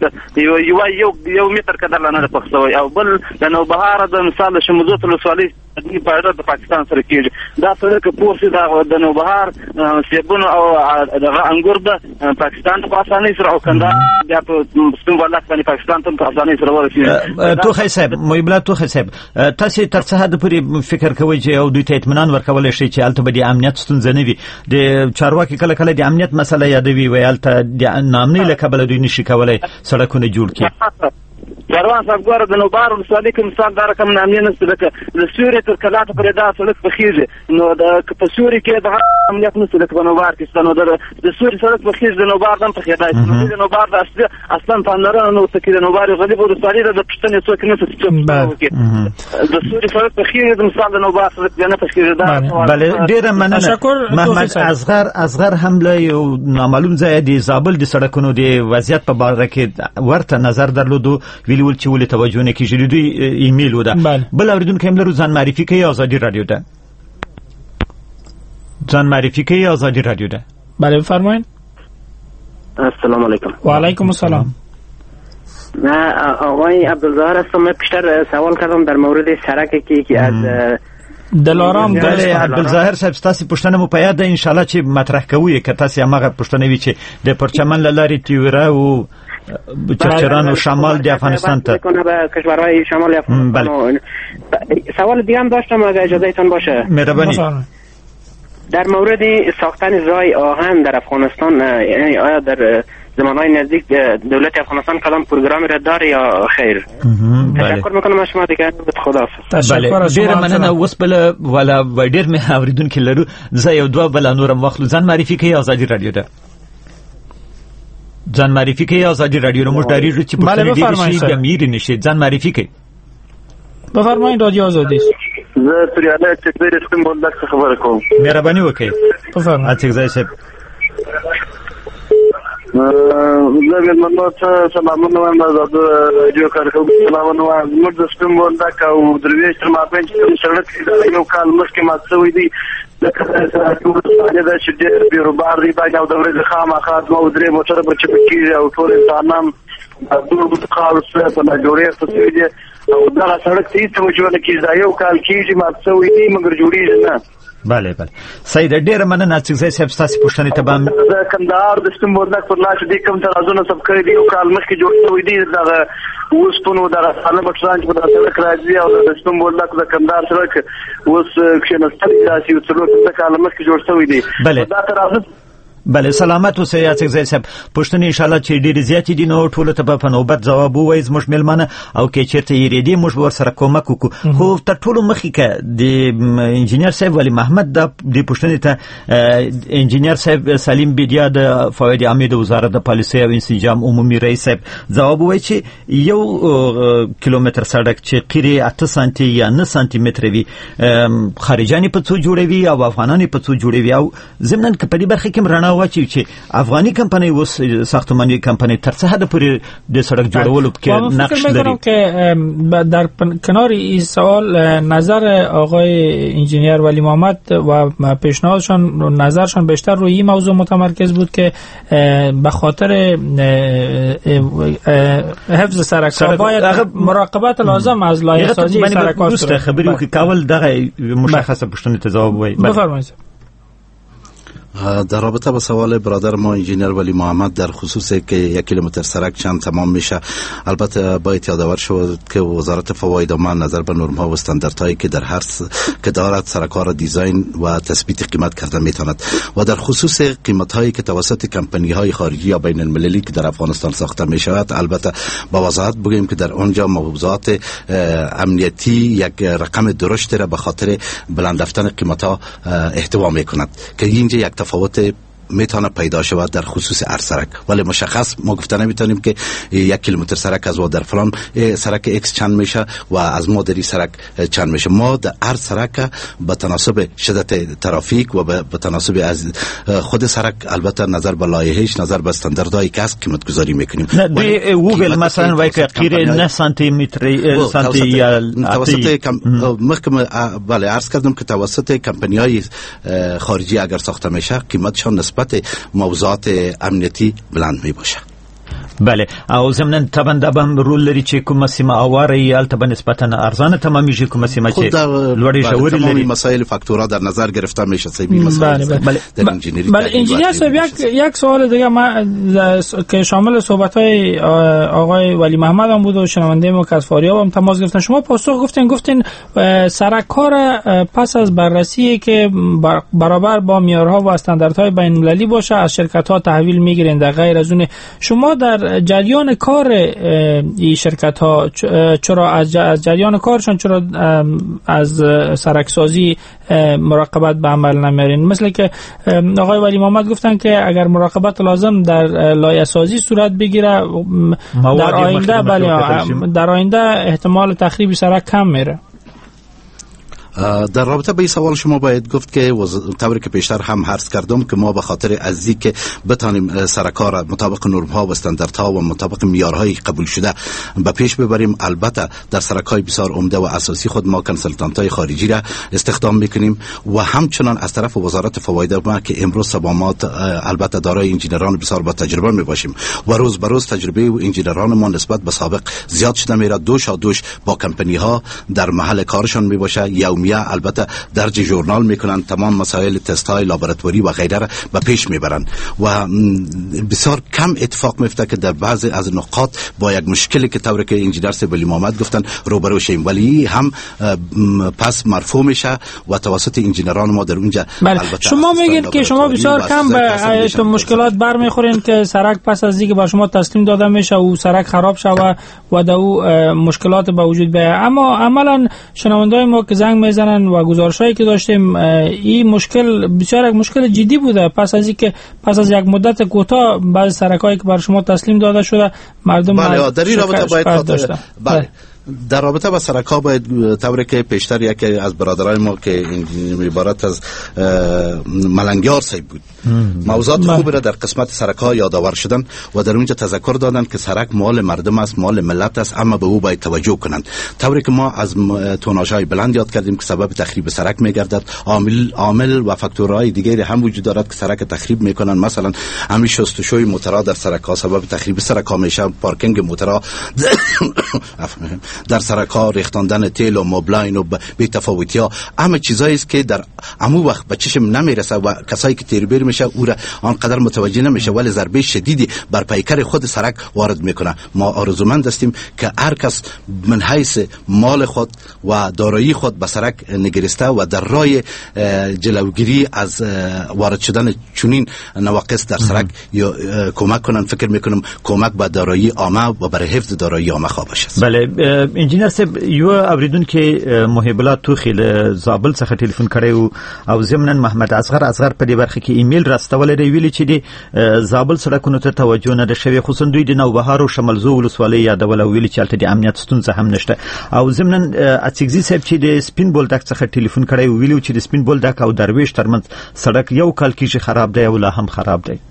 یو یو یو متر قدر نه ده پخ شوی او بل د نوبهار د مثال د شموزوت ولسوالۍ دې پایدار د پاکستان سره کېږي دا سړک پورسي د نوبهار سیبونو او دغه انګور د پاکستان په اسانۍ سره او کندهار بیا په سپین بولدک باندې پاکستان ته په اسانۍ سره ورسېږي. توخی صاحب محب الله توخی صاحب تاسو تر څه حد پورې فکر کوئ چې او دوی ته اطمینان ورکولی شي چې هلته به د امنیت ستونزه نه وي؟ د چارواکي کله کله د امنیت مسله یادوي وایي هلته د ناامنۍ له کبله دوی نشي کولی سړکونه جوړ کړي. کاروان صاحب ګوره د نوبهار ولسوالۍ کې مثال دا رقم نامې نشته لکه د سیوري تر کلاته پورې دا سړک پخېږي نو د په سیوري کې دغه امنیت نشته لکه په نوبهار کې شته نو د سیوري سړک پخېږي د نوبهار هم پخېدای شي نو د نوبهار د اصلي اصلا پاملرنه نه ورته کېږي د نوبهار غلیب ولسوالۍ د پوښتنې څوک نشته چې څوک وکړي د سیوري سړک پخېږي د مثال د نوبهار سړک بیا نه پخېږي دا بله ډېره مننه. محمد اصغر اصغر هم له یو نامعلوم ځایه د زابل د سړکونو د وضعیت په باره کې ورته نظر درلودو ویلي ول چې ولې توجه نه کېږي. دوی ایمیل وده بل اورېدونکی هم لرو. ځان معرفي کوي ازادي رادیو ده. ځان معرفي کوي ازادي رادیو ده. بله بفرمایید. السلام علیکم. و علیکم السلام. نه آقای عبدالظاهر هستم. من پیشتر سوال کردم در مورد سرکی که از دلارام. بله عبدالظاهر صاحب ستاسو پوښتنه مو په یاد ده ان شاء الله چې مطرح کوو که تاسو هغه پوښتنه وي چې د پرچمن له لارې تیوره او چرچران و شمال دی افغانستان ته به کشورهای شمال افغانستان. سوال دیگه هم داشتم اگه اجازهتون باشه. مهربانی. در مورد ساختن راه آهن در افغانستان یعنی آیا در زمانهای نزدیک دولت افغانستان کدام پروگرامی را داره یا خیر؟ تشکر میکنم از شما دیگه. خدا بله ډیر مننه. اوس بل ولا ډیر مې اوریدونکي لرو. زه یو دوه بل نورم واخلو. ځان معرفي کوي ازادي رادیو ده. ځان معرفي کوي ازادي رادیو رو موږ ډاریږو چې په دې کې ګمیر نشي. ځان معرفي کوي. بفرمایئ رادیو آزادی. زه پریاله چکبیر سپین بولدک څخه خبره کوم. مهرباني وکړئ. بفرمایئ. اڅکزای صاحب زه ګلمنو ته سلامونه وایم. د رادیو کارکوونکو سلامونه وایم. موږ د سپین بولدک او درویش تر مابین چې سړک یو کال مخکې مات شوی دی لکه دا چې ډېر بیروبار دی باید او د ورځې خامخا دوه او درې موټره به چپه کېږي او ټول انسانان دور خاورو سره په ناجوړۍ اخته دي او دغه سړک ته هېڅ توجه نه کېږي. دا یو کال کېږي مات شوی دی مګر جوړېږي نه. بله بله صحیح ده. ډېره مننه اڅکزی صاحب ستاسې پوښتنې ته به د کندهار د سپین بولدک پر لار چې دې کوم ترازونه ثبت کړي دي یو کال مخکې جوړ شوي دي. دغه اوسپنو دغه سالم بټران چې په دغه سړک راځي او د سپین بولدک د کندهار سړک اوس کښېنستلي داسې یو څلور پنځه کاله مخکې جوړ شوی دی. دا ترازه بله سلامت اوسئ اڅکزی صاحب. پوښتنې انشاءالله چې ډېرې زیاتې دي نو ټولو ته به په نوبت ځواب ووایي زموږ مېلمانه او که چېرته یېرېدې موږ به ورسره کومک وکړو. خو تر ټولو مخکې که د انجینر صاحب ولی محمد د دې پوښتنې ته انجینر صاحب سلیم بیدیا د فواید عامې د وزارت د پالیسۍ او انسجام عمومي رئیس صاحب ځواب ووایي چې یو کیلومتر سړک چې قیرې اته سانتي یا نه سانتي متره وي خارجیان یې په څو جوړوي او افغانان یې په څو جوړوي او ضمناً که په دې برخه کې هم رڼا واچوي چې افغاني کمپنۍ اوس ساختماني کمپنۍ تر څه حد پورې د سړک جوړولو کې نقش لري. که در کنار این سوال نظر آقای انجینیر ولی محمد و پیشنهادشان نظرشان بیشتر روی این موضوع متمرکز بود که به خاطر حفظ سرک‌ها باید مراقبت لازم از لایحه سازی سرک‌ها صورت. خبری او که کول دغه مشخصه پوښتنې ته ځواب وایي. بفرمایئ. در رابطه با سوال برادر ما انجینیر ولی محمد در خصوص که یک کیلومتر سرک چند تمام میشه، البته باید یادآور شود که وزارت فواید عامه نظر به نرم‌ها و استانداردهایی که در هر س... که دارد سرک‌ها را دیزاین و تثبیت قیمت کرده میتواند و در خصوص قیمت‌هایی که توسط کمپانی‌های خارجی یا بین المللی که در افغانستان ساخته میشود، البته با وضاحت بگوییم که در آنجا موضوعات امنیتی یک رقم درشت را به خاطر بلند رفتن قیمت‌ها احتوا میکند که اینجا یک تفاوت میتونه پیدا شود در خصوص هر سرک، ولی مشخص ما گفته نمیتونیم که یک کیلومتر سرک از ما در فلان سرک ایکس چند میشه و از ما در این سرک چند میشه. ما در هر سرک به تناسب شدت ترافیک و به تناسب از خود سرک، البته نظر به لایحه‌اش، نظر به استانداردهای که است قیمت گذاری میکنیم. دی گوگل مثلا وای که قیر نه سانتی متر سانتی یا توسط محکمه بله عرض کردم که توسط کمپانی‌های خارجی اگر ساخته میشه قیمتشان نسبت موضوعات امنیتی بلند می باشه. بله او زمنن طبعا د بم رول لري چې کومه سیمه اواره یې البته نسبتا ارزانه تمامیږي کومه سیمه چې لوړې شوري لري مسائل فاکتورها در نظر گرفته میشه سیبی مسائل بله بله در انجینری بله انجینیر صاحب یک یک سوال دیگه ما که شامل صحبت‌های آقای ولی محمد هم بود و شنونده ما که از فاریاب هم تماس گرفتن شما پاسخ گفتین گفتین سرکار پس از بررسی که برابر با معیارها و استانداردهای بین‌المللی باشه از شرکت‌ها تحویل میگیرین در غیر از اون شما در جریان کار این شرکت‌ها چرا از جریان کارشون چرا از سرکسازی مراقبت به عمل نمیارین؟ مثل که آقای ولی محمد گفتن که اگر مراقبت لازم در لایحه سازی صورت بگیره در آینده بله در آینده احتمال تخریب سرک کم میره. در رابطه با این سوال شما باید گفت که طوری که پیشتر هم عرض کردم که ما به خاطر از اینکه بتانیم سرکار مطابق نرم‌ها و استانداردها و مطابق معیارهای قبول شده به پیش ببریم، البته در سرک‌های بسیار عمده و اساسی خود ما کنسلتانت‌های خارجی را استخدام می‌کنیم و همچنان از طرف وزارت فواید ما که امروز سبامات البته دارای انجینران بسیار با تجربه میباشیم و روز به روز تجربه و انجینران ما نسبت به سابق زیاد شده میره، دوش تا دوش با کمپانی‌ها در محل کارشان میباشه، یومیه البته درج ژورنال میکنن، تمام مسائل تست های لابراتواری و غیره را به پیش میبرن و بسیار کم اتفاق میفته که در بعضی از نقاط با یک مشکلی که طوری که انجینر سیبلی محمد گفتن روبرو شیم، ولی هم پس مرفوع میشه و توسط انجینران ما در اونجا. شما میگید که شما بسیار کم به مشکلات برمیخورین که سرک پس از اینکه با شما تسلیم داده میشه و سرک خراب شوه و در مشکلات به وجود بیاید، اما عملا شنوندای ما که زنگ میزنن و گزارشایی که داشتیم این مشکل بسیار یک مشکل جدی بوده. پس از اینکه پس از یک مدت کوتاه بعضی سرکایی که بر شما تسلیم داده شده مردم بله در این رابطه باید خاطر بله در رابطه با سرک‌ها باید طوری که پیشتر یکی از برادرای ما که عبارت از ملنگیار صاحب بود موضوعات خوبی را در قسمت سرک‌ها یادآور شدن و در اونجا تذکر دادن که سرک مال مردم است، مال ملت است، اما به او باید توجه کنند. طوری که ما از توناژهای بلند یاد کردیم که سبب تخریب سرک میگردد، عامل عامل و فاکتورهای دیگری هم وجود دارد که سرک تخریب میکنن. مثلا همین شستشوی موتورها در سرک‌ها سبب تخریب سرک‌ها میشه، پارکینگ موتورها در سرک‌ها، ریختاندن تیل و موبلاین و بی‌تفاوتی‌ها، همه چیزایی است که در عمو وقت به چشم نمیرسه و کسایی که تیربیر میشه او را آنقدر متوجه نمیشه، ولی ضربه شدیدی بر پیکر خود سرک وارد میکنه. ما آرزومند هستیم که هر کس من حیث مال خود و دارایی خود به سرک نگریسته و در راه جلوگیری از وارد شدن چنین نواقص در سرک یا کمک کنن. فکر میکنم کمک به دارایی عامه و برای حفظ دارایی عامه خواه باشه. بله انجینر صاحب یو اوریدونکو محب الله توخی له زابل څخه ټلیفون کړی او زمنن محمد اصغر اصغر په دې برخه کې ایمیل راستول دی ویلي چې د زابل سړکونو ته توجه نه ده شوی، خصوصا دوی د نوبهار او شمالزو ولسوالۍ یادول ویلي چې الته د امنیت ستونزه هم نشته. او زمنن اڅګزي صاحب چې د سپین بولډک څخه ټلیفون کړی ویلي چې د سپین بولډک او درویش ترمنځ سړک یو کال کې خراب دی او لا هم خراب دی.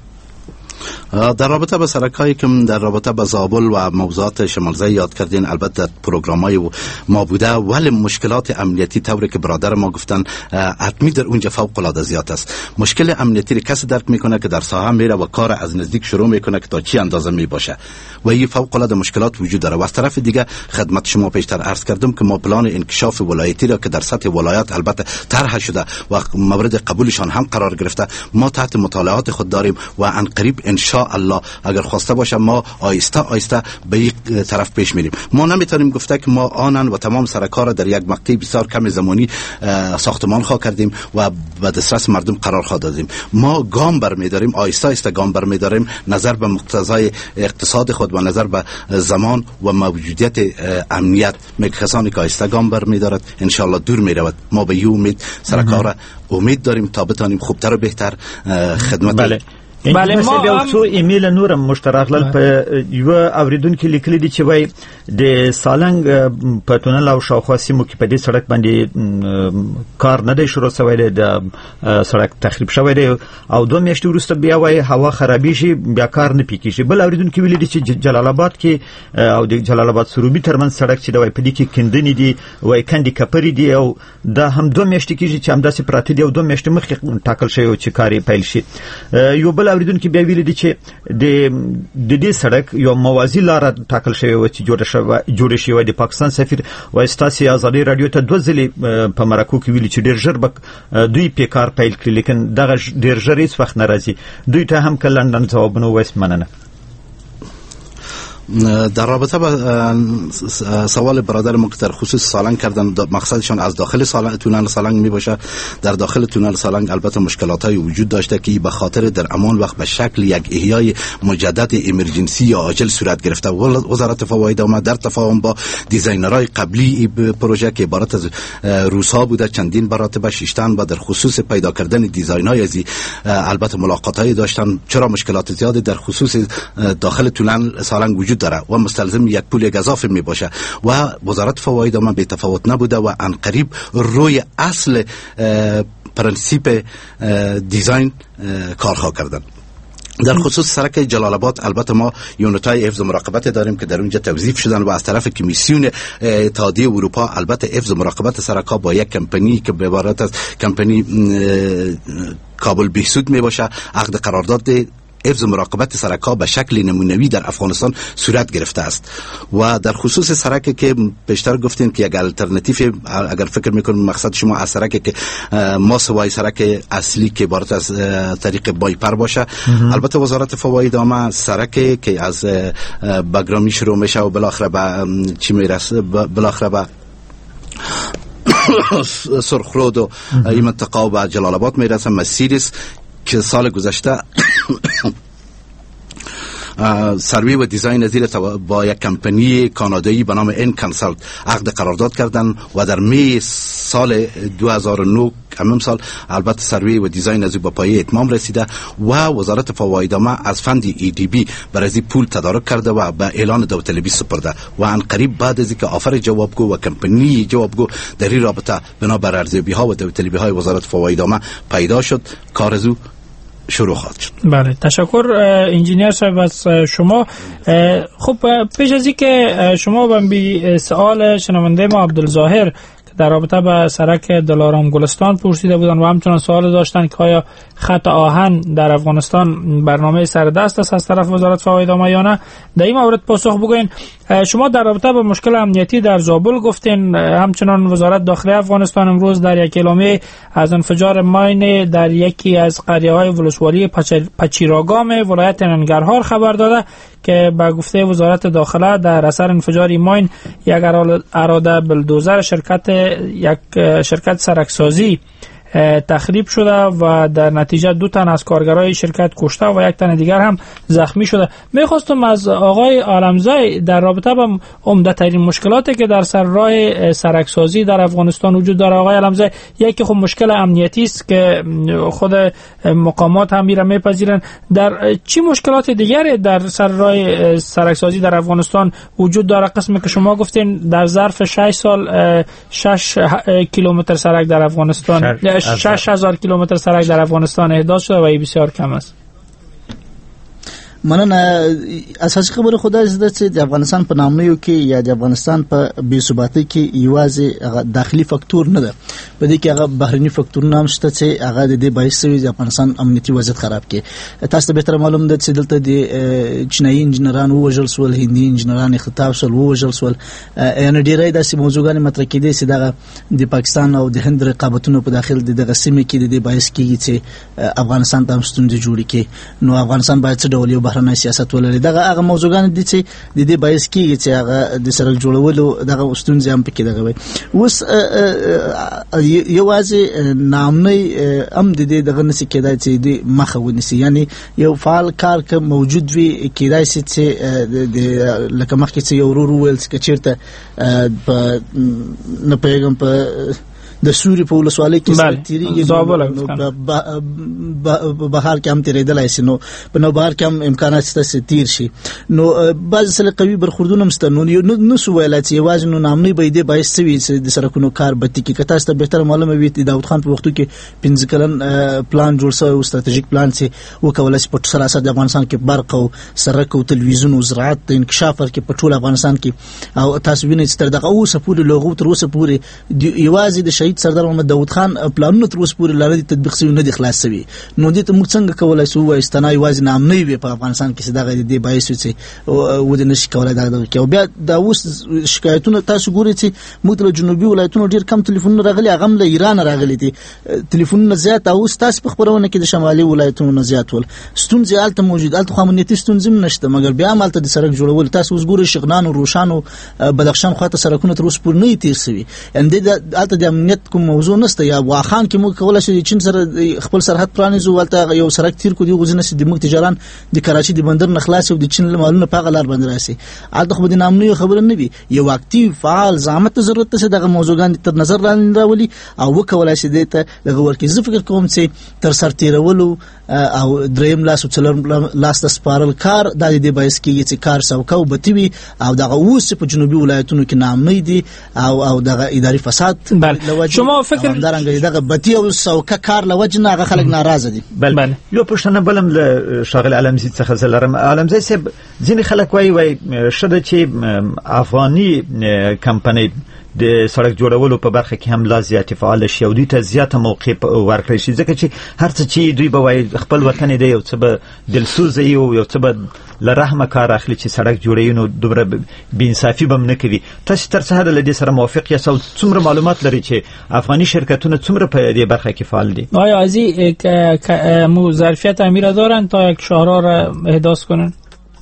در رابطه با سرک‌هایی که در رابطه با زابل و موضوعات شمالزی یاد کردین، البته در پروگرام‌های ما بوده، ولی مشکلات امنیتی طوری که برادر ما گفتن حتمی در اونجا فوق العاده زیاد است. مشکل امنیتی رو کسی درک میکنه که در ساحه میره و کار از نزدیک شروع میکنه که تا چی اندازه میباشه و این فوق العاده مشکلات وجود داره. و از طرف دیگه خدمت شما پیشتر عرض کردم که ما پلان انکشاف ولایتی را که در سطح ولایت البته طرح شده و مورد قبولشان هم قرار گرفته ما تحت مطالعات خود داریم و ان قریب ان شاء الله اگر خواسته باشه ما آیسته آیسته به این طرف پیش میریم. ما نمیتونیم گفته که ما آنن و تمام سرکار را در یک مقطع بسیار کم زمانی ساختمان خواه کردیم و به دسترس مردم قرار خواه دادیم. ما گام برمیداریم، آیسته آیسته گام برمیداریم، نظر به مقتضای اقتصاد خود و نظر به زمان و موجودیت امنیت کسانی که آیسته گام برمیدارد ان شاء الله دور میرود. ما به این امید سرکار امید داریم تا بتانیم خوبتر و بهتر خدمت بله. بله ما یو څو ایمیل نورم مشترک لل په یو اوریدونکو لیکلي دي چې وای د سالنګ په تونل او شاوخوا سیمو کې په دې سړک باندې کار نه دی شروع شوی دی، د سړک تخریب شوی دی او دوه میاشتې وروسته بیا وای هوا خرابې شي بیا کار نه پیکیږي. بل اوریدونکو ویلي دي چې جلال آباد کې او د جلال آباد سروبي ترمن سړک چې دی وای په دې کې کندنې دي وای کندې کپرې دي او دا هم دوه میاشتې کېږي چې همداسې پراته دي او دوه میاشتې مخکې ټاکل شوی چې کار یې پیل شي. یو بل اوریدونکو بیا ویل دي چې د د دې سړک یو موازی لار ټاکل شوی و چې جوړ شوی جوړ شوی د پاکستان سفیر وایستاسي ازادي رادیو ته دوه ځلې په مرکو کې ویل چې ډیر ژر به دوی پیکار پیل کړي، لیکن دغه ډیر ژر هیڅ وخت ناراضي. دوی ته هم کله لندن ځوابونه وایست مننه. در رابطه با سوال برادر ما که در خصوص سالنگ کردن، مقصدشان از داخل سالنگ تونل سالنگ می باشه. در داخل تونل سالنگ البته مشکلات های وجود داشته که به خاطر در امان وقت به شکل یک احیای مجدد امرجنسی یا عاجل صورت گرفته. وزارت فواید آمد در تفاهم با دیزاینرهای قبلی پروژه که عبارت از روس ها بوده چندین مراتب شیشتن و در خصوص پیدا کردن دیزاین های ازی البته ملاقات های داشتن، چرا مشکلات زیادی در خصوص داخل تونل سالنگ وجود داره و مستلزم یک پول یک اضافه می باشه و وزارت فواید ما بی تفاوت نبوده و ان قریب روی اصل پرنسیپ دیزاین کارها کردن. در خصوص سرک جلال آباد البته ما یونت‌های حفظ مراقبت داریم که در اونجا توظیف شدن و از طرف کمیسیون اتحادیه اروپا البته حفظ مراقبت سرک‌ها با یک کمپانی که به عبارت از کمپانی کابل بهسود می باشه عقد قرارداد حفظ مراقبت سرک‌ها به شکل نمونوی در افغانستان صورت گرفته است. و در خصوص سرک که بیشتر گفتیم که یک الटरनेटिव اگر فکر میکنیم مقصد شما از سرک که ما سوای سرک اصلی که عبارت از طریق بایپر باشه، البته وزارت فواید آمد سرک که از بگرامی شروع میشه و بالاخره به چی میرسه بالاخره به سرخرود و این منطقه و به جلال آباد میرسه مسیری است که سال گذشته سروی و دیزاین زیر با یک کمپانی کانادایی به نام ان کانسالت عقد قرارداد کردن و در می سال دو هزار و نه همین سال البته سروی و دیزاین از با پایه اتمام رسیده و وزارت فواید ما از فند ای دی بی برای پول تدارک کرده و به اعلان داوطلبی سپرده و ان قریب بعد از اینکه آفر جوابگو و کمپانی جوابگو در این رابطه بنابر ارزیابی ها و داوطلبی های وزارت فواید ما پیدا شد، کار از او شروع خواهد شد. بله، تشکر انجینیر صاحب از شما. خب پیش از اینکه شما به بی سوال شنونده ما عبدالظاهر در رابطه با سرک دلارام گلستان پرسیده بودن و همچنان سوال داشتن که آیا خط آهن در افغانستان برنامه سردست است از طرف وزارت فواید آمد یا نه، در این مورد پاسخ بگوین. شما در رابطه با مشکل امنیتی در زابل گفتین، همچنان وزارت داخلی افغانستان امروز در یک اعلامیه از انفجار ماین در یکی از قریه‌های ولسوالی پچیراگام ولایت ننگرهار خبر داده که به گفته وزارت داخله در اثر انفجار ماین یک اراده بلدوزر شرکت یک شرکت سرکسازی تخریب شده و در نتیجه دو تن از کارگرای شرکت کشته و یک تن دیگر هم زخمی شده. میخواستم از آقای عالمزای در رابطه با عمده ترین مشکلاتی که در سر راه سرکسازی در افغانستان وجود داره، آقای عالمزای، یکی خب مشکل امنیتی است که خود مقامات هم میره میپذیرن، در چی مشکلات دیگری در سر راه سرکسازی در افغانستان وجود داره؟ قسمی که شما گفتین در ظرف شش سال شش کیلومتر سرک در افغانستان شش هزار کیلومتر سرک در افغانستان احداث شده و این بسیار کم است. مننه. اساسي خبره خدای زده چې د افغانستان په نامنیو کې یا د افغانستان په بې ثباتۍ کې یوازې داخلي فاکتور نه ده، په دې کې هغه بهرني فاکتورونه هم شته چې هغه د دې باعث شوي د افغانستان امنیتي وضعیت خراب کړي. تاسو ته بهتره معلوم ده چې دلته د چینایي انجنیران ووژل شول، هندي انجنیران خطاب شول ووژل شول، یعنې ډېری داسې موضوعګانې مطرح کېدې چې دغه د پاکستان او د هند رقابتونو په داخل د دغه سیمې کې د دې باعث کېږي چې افغانستان ته هم ستونزې جوړې کړي. نو افغانستان باید څه ډول یو بهرنی سیاست ولري؟ دغه هغه موضوعګان دي چې د دې باعث کېږي چې هغه د سرک جوړولو دغه ستونزې هم پکې دغه وي. اوس یوازې نامنۍ هم د دې دغه نشي کېدای چې د مخه ونیسي، یعنی یو فعال کار که موجود وي کېدای شي چې د لکه مخکې چې یو ورور وویل چې چېرته په نه پوهېږم په د سوري په ولسوالۍ کې تیریږي بهار کې هم تیرېدلی شي، نو په نوبهار کې هم امکانات شته چې تیر شي. نو بعضې سره قوي برخوردونه هم شته، نو نشو ویلی چې یوازې نو نامنۍ به یې دې باعث څه وي چې د سړکونو کار بطي کړي. که تاسو ته بهتره معلومه وي د داود خان په وختو کې پنځه کلن پلان جوړ شوی و، ستراتیژیک پلان چې وکولی شي په سراسر د افغانستان کې برق او سرک او تلویزیون او زراعت د انکشاف ورکړي په ټول افغانستان کې. او تاسو وینئ چې تر دغه اوسه پورې له هغو تر اوسه پورې یوازې د شهید شهید سردار محمد داوود خان پلانونه تر اوسه پورې لاره تطبیق شوی نه دي خلاص شوی. نو دې ته موږ څنګه کولای شو وایستنای وازي نام نه وي په افغانستان کې دغه دې بایس چې و د نشي کولای دغه کې. او بیا دا اوس شکایتونه تاسو ګورئ چې موږ ته جنوبي ولایتونو ډیر کم ټلیفونونه راغلي، هغه هم له ایران راغلي دي ټلیفونونه زیات. او تاسو په خبرونه کې د شمالي ولایتونو نه زیات ول ستونزې الته موجود، الته خو امنیتي ستونزې نشته، مګر بیا هم الته د سړک جوړول تاسو اوس ګورئ شغنان او روشان او بدخشان خواته سړکونه تر اوسه پورې نه تیر شوي. ان دې الته د امنیت کوم موضوع نشته. یا واخان کې موږ کولای شو چین سره خپل سرحد پرانیزو، ولته یو سړک تیر کو دی غوښنه سي د موږ تجاران د کراچي د بندر نه خلاص او د چین مالونه په غلار باندې راسي. الته خو د نامنوي خبره نه وي، یو اکټیو فعال زعامت ضرورت څه دغه موضوعګان تر نظر راولي او وکولای شي د ته دغه ورکې. زه فکر کوم چې تر سر تیرولو او دریم لاس او څلورم لاس د سپارل کار د دې بایس کې چې کار سوکاو بتوي او دغه اوس په جنوبي ولایتونو کې نامنوي دي او او دغه اداري فساد لوجه شما فکر درنګ دغه بتی او سوکا کار لوجه نه خلک ناراضه دي. بل یو پښتنه بلم له شاغل علمزي څخه زلرم علمزي سب ځینې خلک وای وای شته چې افغاني کمپنۍ د سړک جوړولو په برخه کې هم لا زیات فعال شي او دوی ته زیاته موقع ورکړي شي، ځکه چې هر څه چې دوی به وای خپل وطن دی یو څه به دلسوزه یو یو څه به لرحمه کار اخلي چې سړک جوړوي نو دومره بې انصافي به نه کوي. تاسو تر څه حده له دې سره موافق یاست او څومره معلومات لري چې افغاني شرکتونه څومره په دې برخه کې فعال دي؟ آیا ازی مو ظرفیت امیر دارن تا یک شاهراه را احداث کنن؟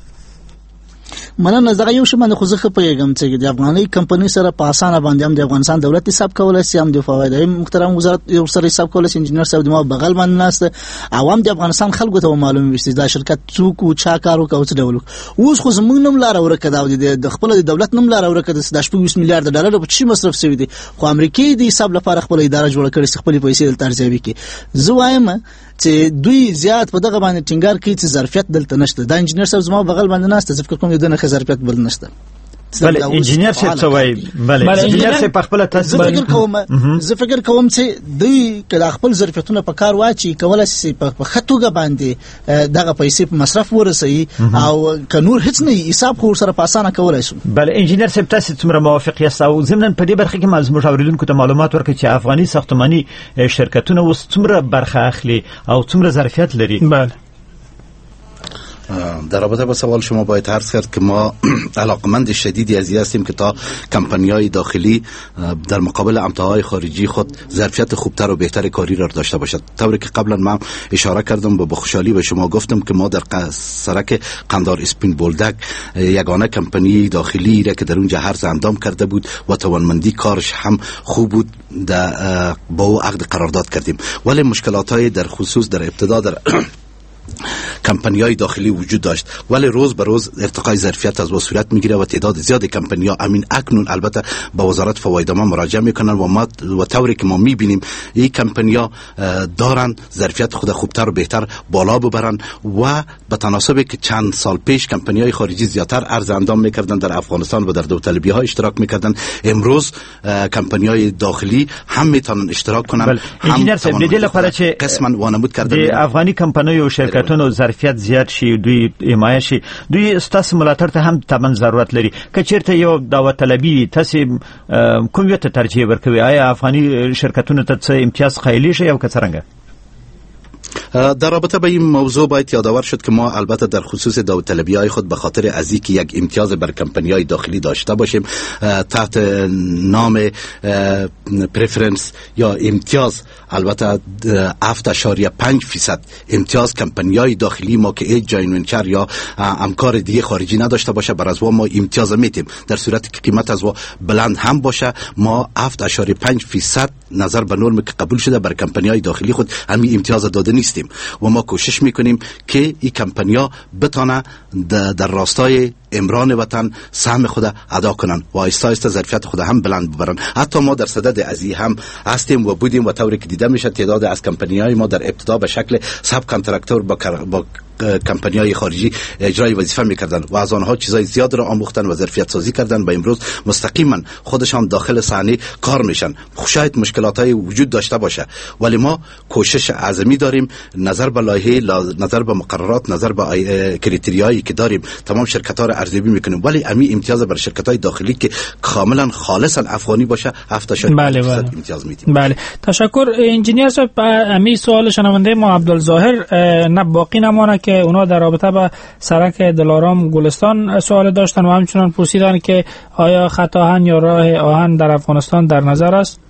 مننه. دغه یو شمن خو زه خپېږم چې د افغاني کمپنۍ سره په اسانه باندې هم د افغانستان دولت حساب کولای شي، هم د فوایدای محترم وزارت یو سره حساب کولای شي. انجنیر صاحب د ما بغل باندې ناست عوام د افغانستان خلکو ته معلوم وي چې دا شرکت څوک او چا کار وکاو څه ډول. اوس خو زمونږ نوم لار ورکړه دا د خپل د دولت نوم لار ورکړه د شپږ میلیارډ ډالر په چی مصرف شوی دي، خو امریکای د حساب لپاره خپل اداره جوړ کړي خپل پیسې دلته ارزوي کې. زه وایم چې دوی زیات په دغه باندې ټینګار کوي چې ظرفیت دلته نشته. دا انجنیر صاحب زما بغل باندې ناشته، زه فکر کوم دغه نه ظرفیت بل نشته. بله انجنیر صاحب څه وایي؟ بله انجنیر صاحب په خپل تاسو زه فکر کوم زه فکر کوم چې دوی کله خپل ظرفیتونه په کار واچي کولای شي په خطوګه باندې دغه پیسې په مصرف ورسوي او کنور هیڅ نه حساب خو سره پاسانه کولای شي. بله انجنیر صاحب تاسو څومره موافق یاست او ضمن په دې برخه کې ملزم اوریدونکو ته معلومات ورکړي چې افغاني ساختماني شرکتونه اوس څومره برخه اخلي او څومره ظرفیت لري؟ بله در رابطه با سوال شما باید عرض کرد که ما علاقمند شدیدی از این هستیم که تا کمپانی‌های داخلی در مقابل امتحان‌های خارجی خود ظرفیت خوبتر و بهتر کاری را داشته باشد. طوری که قبلا من اشاره کردم و با خوشحالی به شما گفتم که ما در سرک قندار اسپین بولدک یگانه کمپانی داخلی را که در اونجا هرز اندام کرده بود و توانمندی کارش هم خوب بود با او عقد قرارداد کردیم. ولی مشکلات‌های در خصوص در ابتدا در کمپانی‌های داخلی وجود داشت، ولی روز به روز ارتقای ظرفیت از او صورت میگیره و تعداد زیاد کمپانی‌ها امین اکنون البته به وزارت فوایدامه مراجعه میکنن و ما و طوری که ما میبینیم این کمپانی‌ها دارن ظرفیت خود خوبتر و بهتر بالا ببرن و به تناسبی که چند سال پیش کمپانی‌های خارجی زیاتر عرض اندام میکردن در افغانستان و در داوطلبی‌ها اشتراک میکردن، امروز کمپانی‌های داخلی هم میتونن اشتراک کنن. انجینر صاحب دې لپاره چې قسما وانمود کردن د افغاني کمپانیو شرکتونو ظرفیت زیات شي دوی حمایت شي دوی ستاسو ملاتړ ته هم طبعا ضرورت لري. که چیرته یو داوطلبي تاسو کوم یو ته ترجیح ورکوي؟ آیا افغاني شرکتونو ته څه امتیاز قایلی شي او که څنګه؟ در رابطه با این موضوع باید یادآور شد که ما البته در خصوص داوطلبی‌های خود به خاطر از اینکه یک امتیاز بر کمپانی‌های داخلی داشته باشیم تحت نام پرفرنس یا امتیاز، البته هفت اشاریه پنج فیصد امتیاز کمپانی‌های داخلی ما که هیچ جاین ونچر یا همکار دیگه خارجی نداشته باشه بر از ما امتیاز میتیم. در صورتی که قیمت از بلند هم باشه ما هفت اشاریه پنج فیصد نظر به نرم که قبول شده بر کمپانی‌های داخلی خود همین امتیاز داده نیستیم و ما کوشش میکنیم که این کمپانی‌ها بتانه در راستای امران وطن سهم خود ادا کنن و آهسته آهسته ظرفیت خود هم بلند ببرن. حتی ما در صدد از این هم هستیم و بودیم و طوری که دیده میشه تعداد از کمپانی‌های ما در ابتدا به شکل ساب کانترکتور با, با کمپانی‌های خارجی اجرای وظیفه می‌کردند و از آنها چیزای زیاد را آموختن و ظرفیت سازی کردن و امروز مستقیما خودشان داخل صحنه کار میشن. شاید مشکلات‌های وجود داشته باشه ولی ما کوشش عزمی داریم نظر به لایحه، نظر به مقررات، نظر به کریتریایی که داریم تمام شرکت‌ها را ارزیابی میکنیم، ولی امی امتیاز برای شرکت های داخلی که کاملا خالصا افغانی باشه هفتاد بله درصد بله. امتیاز میدیم. بله تشکر انجینیر صاحب. امی سوال شنونده ما عبدالظاهر نه باقی نمانه که اونا در رابطه با سرک دلارام گلستان سوال داشتن و همچنان پرسیدن که آیا خط آهن یا راه آهن در افغانستان در نظر است؟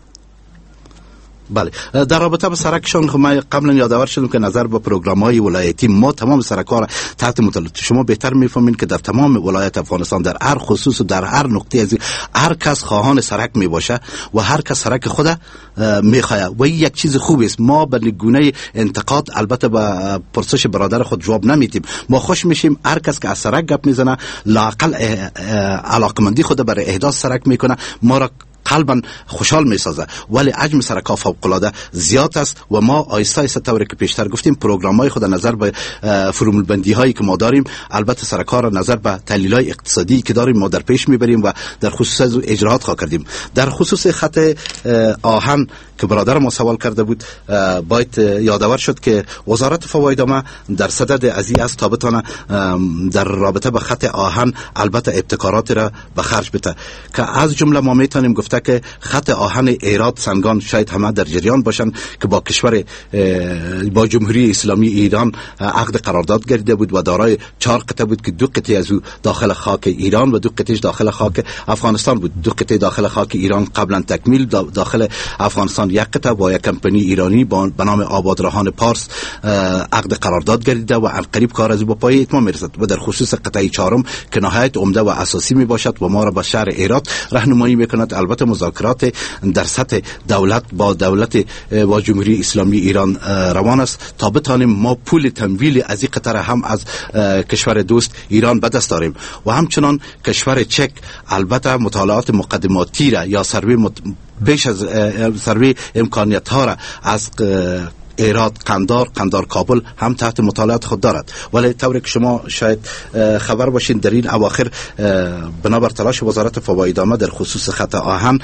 بله در رابطه با سرکشان ما قبلا یادآور شدم که نظر به پروگرام‌های ولایتی ما تمام سرک‌ها را تحت مطالعه، شما بهتر می‌فهمین که در تمام ولایت افغانستان در هر خصوص و در هر نقطه از هر کس خواهان سرک میباشه و هر کس سرک خود میخواد و یک چیز خوبی است. ما به گونه انتقاد البته به پرسش برادر خود جواب نمیدیم، ما خوش میشیم هر کس که از سرک گپ میزنه لااقل علاقمندی خود برای احداث سرک میکنه، ما را قلبا خوشحال میسازه، ولی حجم سرک‌ها فوق‌العاده زیاد است و ما آیسته آیسته طوری که پیشتر گفتیم پروگرام‌های خود نظر به فرمول بندی هایی که ما داریم، البته سرک‌ها را نظر به تحلیل‌های اقتصادی که داریم ما در پیش میبریم و در خصوص اجراات خواهد کردیم. در خصوص خط آهن که برادر ما سوال کرده بود، باید یادآور شد که وزارت فواید عامه در صدد ازی است تا بتونه در رابطه با خط آهن البته ابتکارات را به خرج بده که از جمله ما میتونیم گفته که خط آهن ایراد سنگان شاید همه در جریان باشن که با کشور با جمهوری اسلامی ایران عقد قرارداد گردیده بود و دارای چهار قطعه بود که دو قطعه از او داخل خاک ایران و دو قطعه داخل خاک افغانستان بود. دو قطعه داخل خاک ایران قبلا تکمیل، داخل افغانستان یک قطعه با یک کمپانی ایرانی به نام آبادرهان پارس عقد قرارداد گردیده و عنقریب کار از او به پای اتمام میرسد و در خصوص قطعه چهارم که نهایت عمده و اساسی می باشد و ما را به شهر ایراد راهنمایی میکند. البته مذاکرات در سطح دولت با دولت و جمهوری اسلامی ایران روان است تا بتانیم ما پول تمویل از این قطعه هم از کشور دوست ایران به دست داریم و همچنان کشور چک البته مطالعات مقدماتی را یا سروی مت... پیش از سروی امکانیت ها را از ایراد قندار قندار کابل هم تحت مطالعات خود دارد، ولی طوری که شما شاید خبر باشین در این اواخر بنابر تلاش وزارت فواید عامه در خصوص خط آهن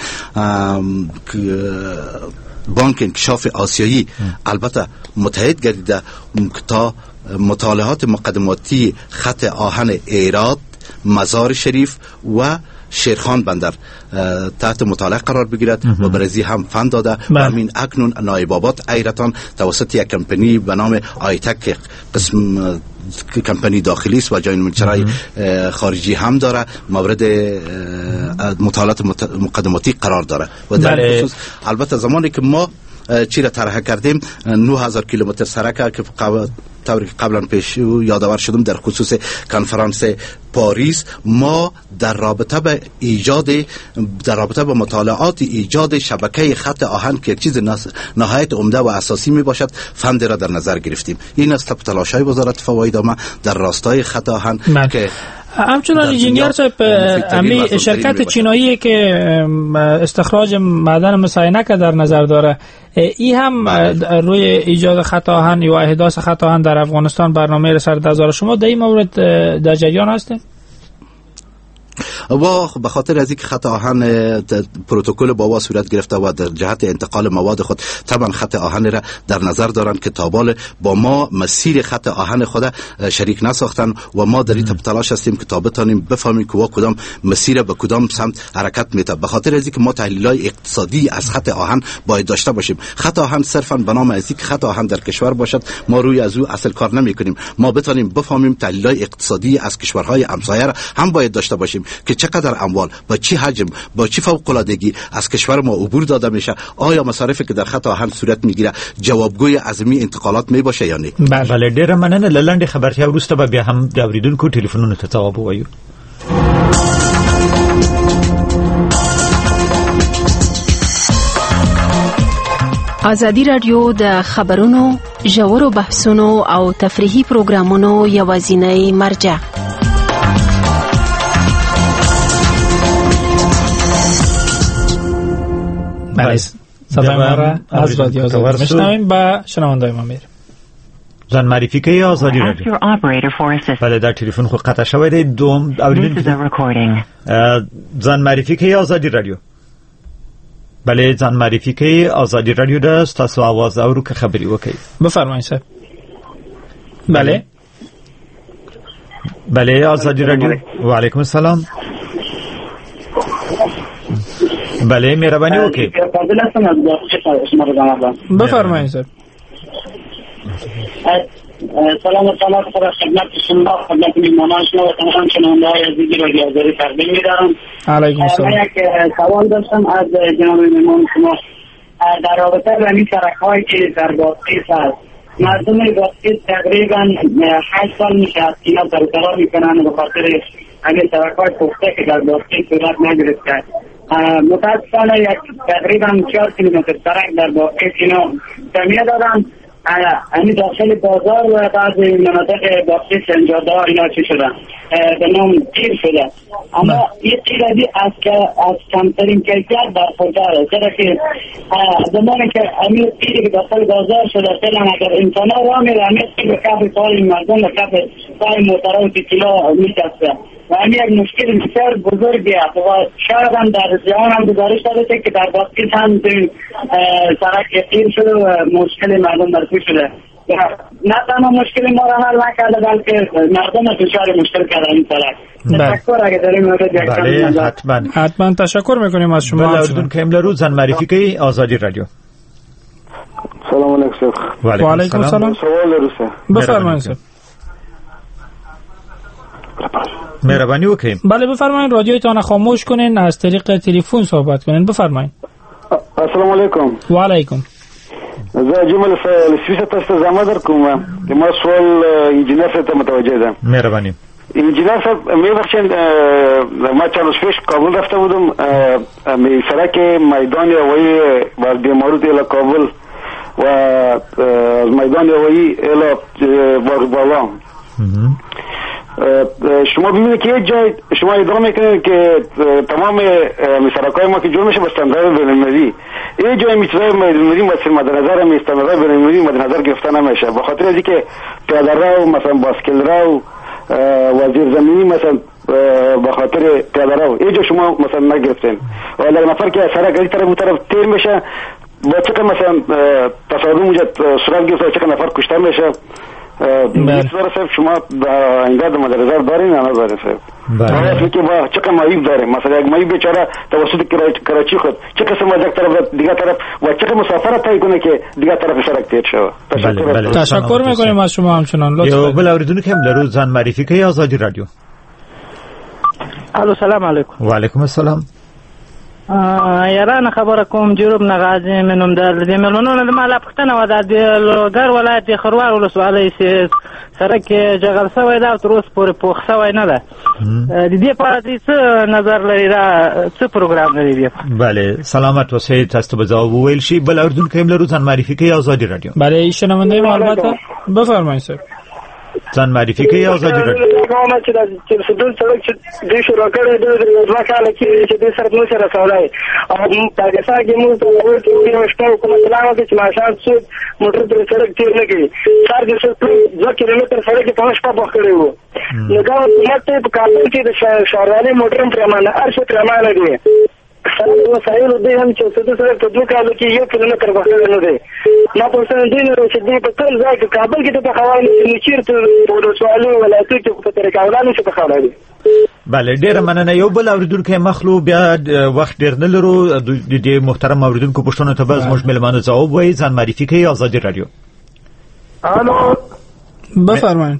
بانک انکشاف آسیایی البته متحد گردیده تا مطالعات مقدماتی خط آهن ایراد، مزار شریف و شیرخان بندر تحت مطالعه قرار بگیرد و برزی هم فند داده و همین اکنون نایب آباد ایرتان توسط یک کمپانی به نام آیتک قسم کمپانی داخلی است و جای منشرای خارجی هم داره مورد مطالعات مقدماتی قرار داره و در خصوص البته زمانی که ما چی را طرح کردیم نه هزار کیلومتر سرک که طوری قبلا پیش یادآور شدم در خصوص کنفرانس پاریس ما در رابطه به ایجاد در رابطه به مطالعات ایجاد شبکه خط آهن که یک چیز نهایت عمده و اساسی می باشد فند را در نظر گرفتیم. این است تلاش‌های وزارت فواید عامه در راستای خط آهن من. که همچنان انجینیر صاحب امی شرکت چینایی که استخراج معدن مساینه که در نظر داره ای هم روی ایجاد خط آهن یا احداث خط آهن در افغانستان برنامه را سر دست داره. شما در این مورد در جریان هستید؟ و به خاطر از اینکه خط آهن پروتکل باوا صورت گرفته و در جهت انتقال مواد خود طبعا خط آهن را در نظر دارند که تابال با ما مسیر خط آهن خود شریک نساختن و ما در این تلاش هستیم که تا بتانیم بفهمیم که کدام مسیر به کدام سمت حرکت میته. به خاطر از اینکه ما تحلیل‌های اقتصادی از خط آهن باید داشته باشیم. خط آهن صرفا به نام از اینکه خط آهن در کشور باشد ما روی از او اصل کار نمی‌کنیم. ما بتانیم بفهمیم تحلیل‌های اقتصادی از کشورهای همسایه هم باید داشته باشیم که چقدر اموال با چی حجم با چی فوق‌العادگی از کشور ما عبور داده میشه، آیا مصارفی که در خط آهن صورت میگیره جوابگوی عظمی انتقالات می باشه یا نه. بله ډیره مننه. لاندې خبرتیا وروسته به بیا هم د اوریدونکو ټلیفونونو ته ځواب وایو. ازادي رادیو د خبرونو ژورو بحثونو او تفریحي پروګرامونو یوازینی مرجع. بله صدای ما را از رادیو آزادی میشنویم. با شنونده ما میریم. زن معرفی که یا آزادی رادیو. بله در تلفن خود قطع شوید دوم اوریدن زن معرفی که یا آزادی رادیو. بله زن معرفی که آزادی رادیو دست تاسو آواز اورو که خبری وکی. بفرمایید صاحب. بله بله آزادی رادیو. و علیکم السلام. بله مهربانی وکړئ. بفرمایید سر. سلام و سلام خدمت شما، خدمت میهمانان شما و تمام شنونده‌های عزیزی رادیو آزادی تقدیم می‌دارم. علیکم السلام. من یک سوال داشتم از جناب میهمان شما در رابطه با این سرک‌هایی که در بادغیس هست. مردم بادغیس تقریبا هشت سال میشه از اینا برقرار میکنن به خاطر همین سرک‌های پخته که در بادغیس صورت نگرفته. متاسفانه یک تقریبا چهار کیلومتر سرک در بادغیس اینا تعمیر دادن. همین داخل بازار و بعضی مناطق بادغیس سنجاده اینا چی شدن به نام تیر شده، اما این تیرازی از از کمترین کیفیت برخورداره، چرا که زمانی که همین تیری که داخل بازار شده فعلا اگر امکانا را میره همین تیر به کف پای مردم و کف پای موترها و تیکیلا میکسته و همین یک مشکل بسیار بزرگی است و شاید هم در جهان هم گزارش داده که در بادغیس هم سرک تیر شده و مشکل مردم برپی شده. نه تنها مشکل ما را حل نکرده بلکه مردم دچار مشکل کرده این سرک. تشکر اگه داریم بله حتما حتما تشکر میکنیم از شما. بله اردون که املا روز زن معرفی که آزادی رادیو. سلام علیکم. و علیکم السلام. سوال دارم. بفرمایید. مهربانی وکړئ. بله بفرمایید رادیویتان خاموش کنین، از طریق تلفن صحبت کنین. بفرمایید. السلام علیکم. و علیکم. زه جمله سویسه تاسو زما در کوم که ما سوال انجینر ته متوجه ده. مهربانی. انجینر صاحب میبخشید ما چند روز پیش کابل رفته بودم، می سرک میدان هوایی با بیمارود الى کابل و میدان هوایی الى بالا. شما ببینید که یک جای شما ادعا میکنید که تمام سرک‌های ما که جور میشه با استاندارد بین‌المللی، این جای میتونه بین‌المللی مثلا مد نظر می استاندارد بین‌المللی مد نظر گرفته نمیشه به خاطر اینکه پیاده رو مثلا باسکل رو و زیر زمینی مثلا به خاطر پیاده رو اینجا شما مثلا نگرفتین و اگر نفر که سرک از طرف اون طرف تیر میشه با چقدر مثلا تصادم اونجا صورت گرفته چقدر نفر کشته میشه. می‌سواره صاحب شما اینجا در مدرسه دارین یا ندارین صاحب؟ بله. که با چقدر مایب داره مثلا یک مایب بیچاره توسط کراچی خود چه قسم از یک طرف دیگه طرف و چقدر مسافر طی کنه که دیگه طرف سرک تیر شود. تشکر بله. تشکر می‌کنیم از شما همچنان. لطفا یو بل اوریدونکو که لرو ځان معرفي کوي آزادی رادیو. الو سلام علیکم. و علیکم السلام. یارانه خبره کوم جروب نغازي منوم د ملونونو د مالا پختنه و د لوګر ولایت خروار ولسوالۍ سي سرک جغل سوی دا تر اوسه پورې پوښ سوی نه ده. د دې په اړه څه نظر لري را څه پروګرام لري دی؟ بله سلامت اوسئ. تاسو به جواب وویل شي. بل اردوونکو هم لرو ځان معرفي کوي آزادی رادیو. بله شنونده ما البته بفرمایئ سر. ځان معرفي کوي آزادی رادیو. کومه چې د سدون سړک چې د شروع کړي د دوه کال کې چې د سره نو سره سوالای او د پاکستان کې موږ ته وایي چې شپه کومه کلامه کې چې ماشان څو موټر د سړک تیر نه کوي سر د دوه کیلومتر سړک په شپه بخ کړی وو نو دا ماته په کابل کې د شهروالي موټر پرمانه ارشه پرمانه دي سره سایل د هم چې څه د سره په دوه کال کې یو کیلومتر بخ کړی نه دی. ما په څنګه دي نو چې د په ټول ځای کې کابل کې د خواله چې چیرته په سوالو ولایتو کې په طریقه اولانو چې په خواله بله ډیره مننه. یو بل اوریدونکو مخلو بیا وخت ډیر نه لرو د دې محترم اوریدونکو پښتنو ته باز موږ ملمانه جواب وایي. ځان معرفي کوي آزادی رادیو. الو بفرمایئ.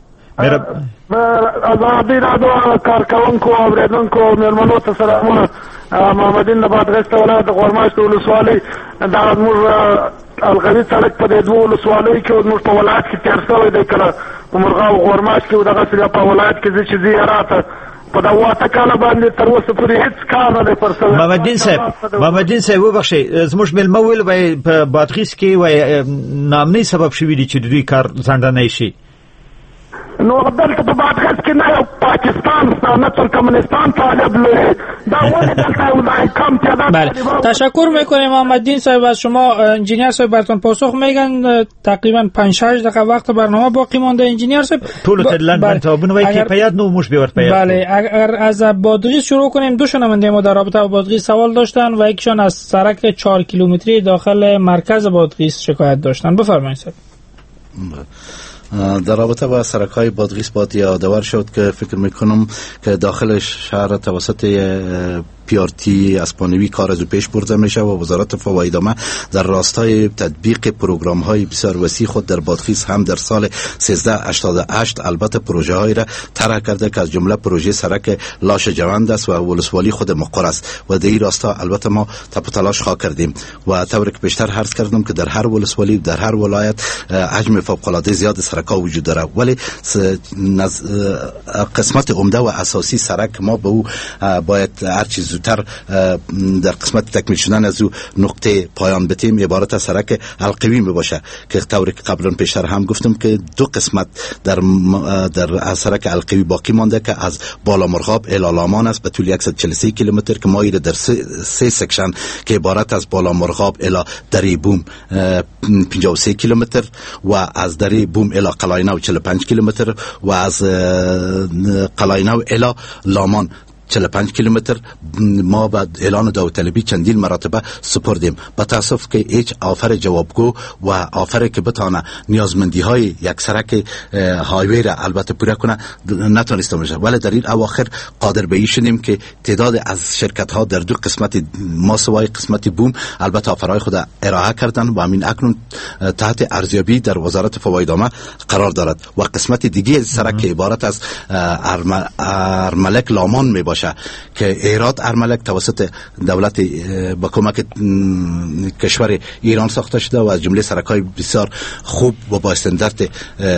آزادی رادیو کارکونکو اوریدونکو ملمنو ته سلامونه. محمدین نبات غست ولایت غورماشت ولسوالۍ دا موږ الغوی سړک په دې دوه ولسوالیو کې موږ په ولایت کې تیر شوی دی کله په مرغاو غورماشت کې دغه سره په ولایت کې چې زیارت په دا واته کاله باندې تر اوسه پورې هیڅ کار نه دی پر شوی. محمدین صاحب محمدین صاحب وبخښئ زموږ ملمه ویل وای په بادغیس کې وای نامنۍ سبب شوی دی چې دوی کار ځنډنی شي. نو دلته په بادغیس کې نه پاکستان نه تر کمونستان طالب لري دا ولې دلته ولای کم تعداد. بله تشکر میکنیم محمدین صاحب از شما. انجینیر صاحب براتون پاسخ میگن تقریبا پنج شش دقیقه وقت برنامه باقی مونده. انجینیر صاحب طول تدلن بنتابون وای که پیاد نو مش بیور پیاد. بله اگر از بادغیس شروع کنیم دو شنونده ما در رابطه با بادغیس سوال داشتن و یکیشون از سرک چهار کیلومتری داخل مرکز بادغیس شکایت داشتن. بفرمایید. در رابطه با سرک‌های بادغیس باید یادآور شد که فکر میکنم که داخل شهر توسط پی آر تی اسپانوی کار از پیش برده میشه و وزارت فوایدامه در راستای تطبیق پروگرام های بسیار وسیع خود در بادغیس هم در سال سیزده هشتاد و هشت البته پروژه های را طرح کرده که از جمله پروژه سرک لاش جوند است و ولسوالی خود مقر است و در این راستا البته ما تپ و تلاش خواه کردیم و طوری که بیشتر عرض کردم که در هر ولسوالی در هر ولایت حجم فوق العاده زیاد سرک ها وجود داره، ولی قسمت عمده و اساسی سرک ما به او باید هر چیز زودتر در قسمت تکمیل شدن از او نقطه پایان بتیم عبارت از سرک القوی می باشه که طوری که قبلا پیشتر هم گفتم که دو قسمت در در سرک القوی باقی مانده که از بالا مرغاب الی لامان است به طول صد و چهل و سه کیلومتر که ما در سه, سه سکشن که عبارت از بالا مرغاب الی دری بوم پنجاه و سه کیلومتر و از دری بوم الی قلاینو چهل و پنج کیلومتر و از قلاینو الی لامان چهل و پنج کیلومتر ما بعد اعلان داوطلبی چندین مراتبه سپردیم. با تاسف که هیچ آفر جوابگو و آفر که بتانه نیازمندی های یک سرک هایوی را البته پوره کنه نتونسته میشه، ولی در این اواخر قادر به این شدیم که تعداد از شرکت ها در دو قسمت ما سوای قسمت بوم البته آفرهای خود ارائه کردن و همین اکنون تحت ارزیابی در وزارت فوایدامه قرار دارد و قسمت دیگه سرک که عبارت از ارملک لامان می که ایراد ارملک توسط دولت با کمک کشور ایران ساخته شده و از جمله سرک‌های بسیار خوب و با استاندارد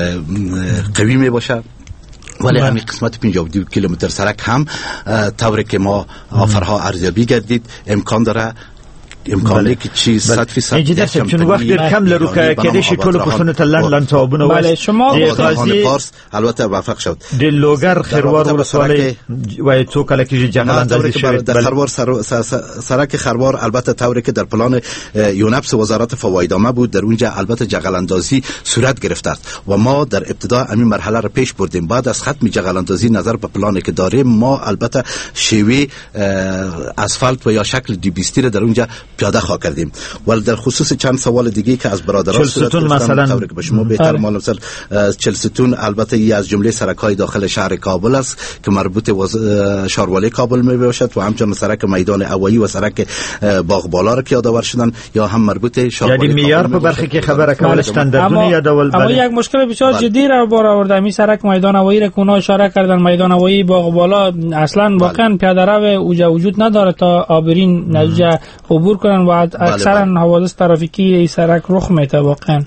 قوی می باشه، ولی همین قسمت پنجاه و دو کیلومتر سرک هم طوری که ما آفرها ارزیابی گردید امکان داره امکانه که چی صد فیصد انجینر صاحب چون وقت دیر کم لرو که کدیش ټول پښتون ته لن لن توبونه بله شما غازی پارس البته موافق شد د لوګر خروار ولسوالۍ وای تو کله کې جنگل اندازی شوی در خروار سرک خروار البته طوری که در پلان یونپس وزارت فوایدامه بود در اونجا البته جنگل اندازی صورت گرفته است و ما در ابتدا همین مرحله را پیش بردیم. بعد از ختم جنگل اندازی نظر به پلانی که داریم ما البته شیوه اسفالت و یا شکل دی بیستی را در اونجا پیاده خواه کردیم. ولی در خصوص چند سوال دیگه که از برادران صورت گرفتن طوری که به شما بهتر معلوم است، چلستون البته ای از جمله سرک‌های داخل شهر کابل است که مربوط به شهروالی کابل می باشد و همچنین سرک میدان هوایی و سرک باغ بالا را که یادآور شدن یا هم مربوط شهروالی یعنی معیار په برخه کې خبره کول استانداردونه یادول. اما یک مشکل بسیار جدی را بار آورده می سرک میدان هوایی را کونا اشاره کردن. میدان هوایی باغ بالا اصلا واقعا پیاده رو اوجا وجود نداره تا آبرین نتیجه عبور کنن و اکثرا حوادث ترافیکی ای سرک رخ میده واقعا.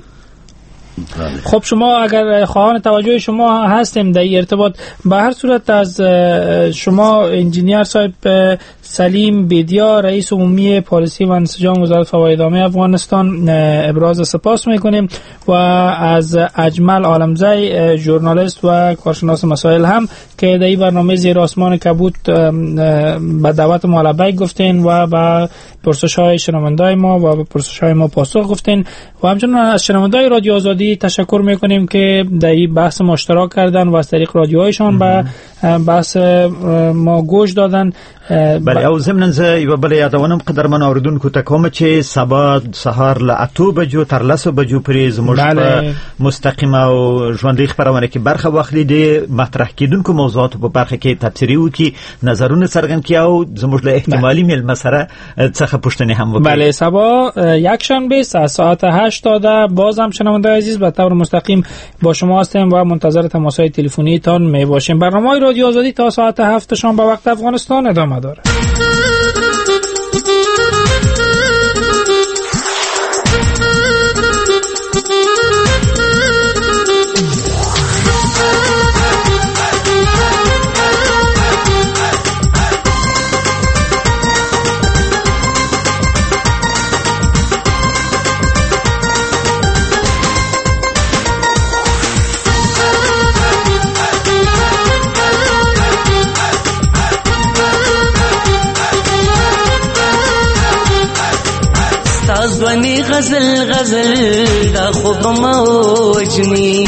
خب شما اگر خواهان توجه شما هستیم در ارتباط به هر صورت از شما انجینیر صاحب سلیم بیدیا رئیس عمومی پالیسی و انسجام وزارت فوایدامه افغانستان ابراز سپاس میکنیم و از اجمل عالمزی ژورنالیست و کارشناس مسائل هم که در این برنامه زیر آسمان کبود به دعوت ما لبیک گفتین و به پرسش‌های شنوندای ما و به پرسش‌های ما پاسخ گفتین و همچنین از شنوندای رادیو آزادی تشکر میکنیم که در این بحث ما اشتراک کردن و از طریق رادیوهایشان به بحث ما گوش دادن. بله او ضمن زه یو بل یادونم قدرمن اوریدونکو ته کوم چې سبا سهار له اتو بجو تر لسو بجو پرې زموږ په مستقیمه او ژوندۍ خبرونه کې برخه واخلي د مطرح کیدونکو موضوعات په برخه کې تبصری وکي نظرونه څرګند کړي او زموږ له احتمالي مل مسره څخه پوښتنه هم وکړي. بله سبا یک شنبه از ساعت هشت تا ده بازم شنونده عزیز به طور مستقیم با شما هستیم و منتظر تماس‌های تلفنی تان می باشیم. برنامه رادیو آزادی تا ساعت هفت شام به وقت افغانستان ادامه داره. ونی غزل غزل دا خوب موجنی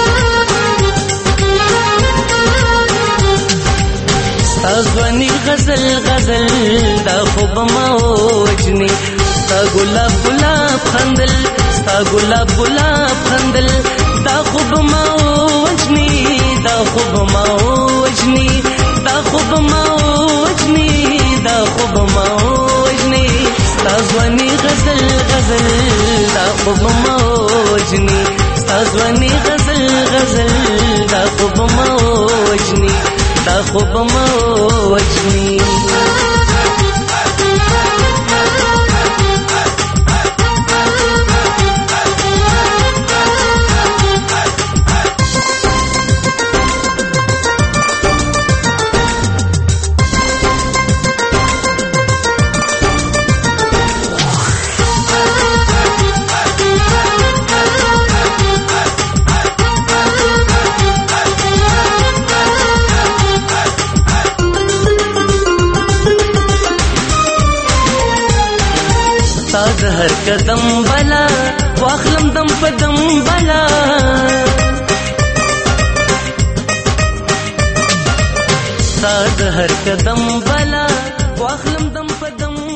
ستازونی غزل غزل دا خوب موجنی ستا گلاب گلاب خندل ستا گلاب گلاب خندل دا خوب ما وجني دا خوب ما وجني دا خوب ما وجني دا خوب ما وجني ستازواني غزل غزل دا خوب ما وجني ستازواني غزل غزل دا خوب ما وجني دا خوب ما وجني هر قدم بلا واخلم دم په دم بلا ساز هر قدم بلا واخلم دم په دم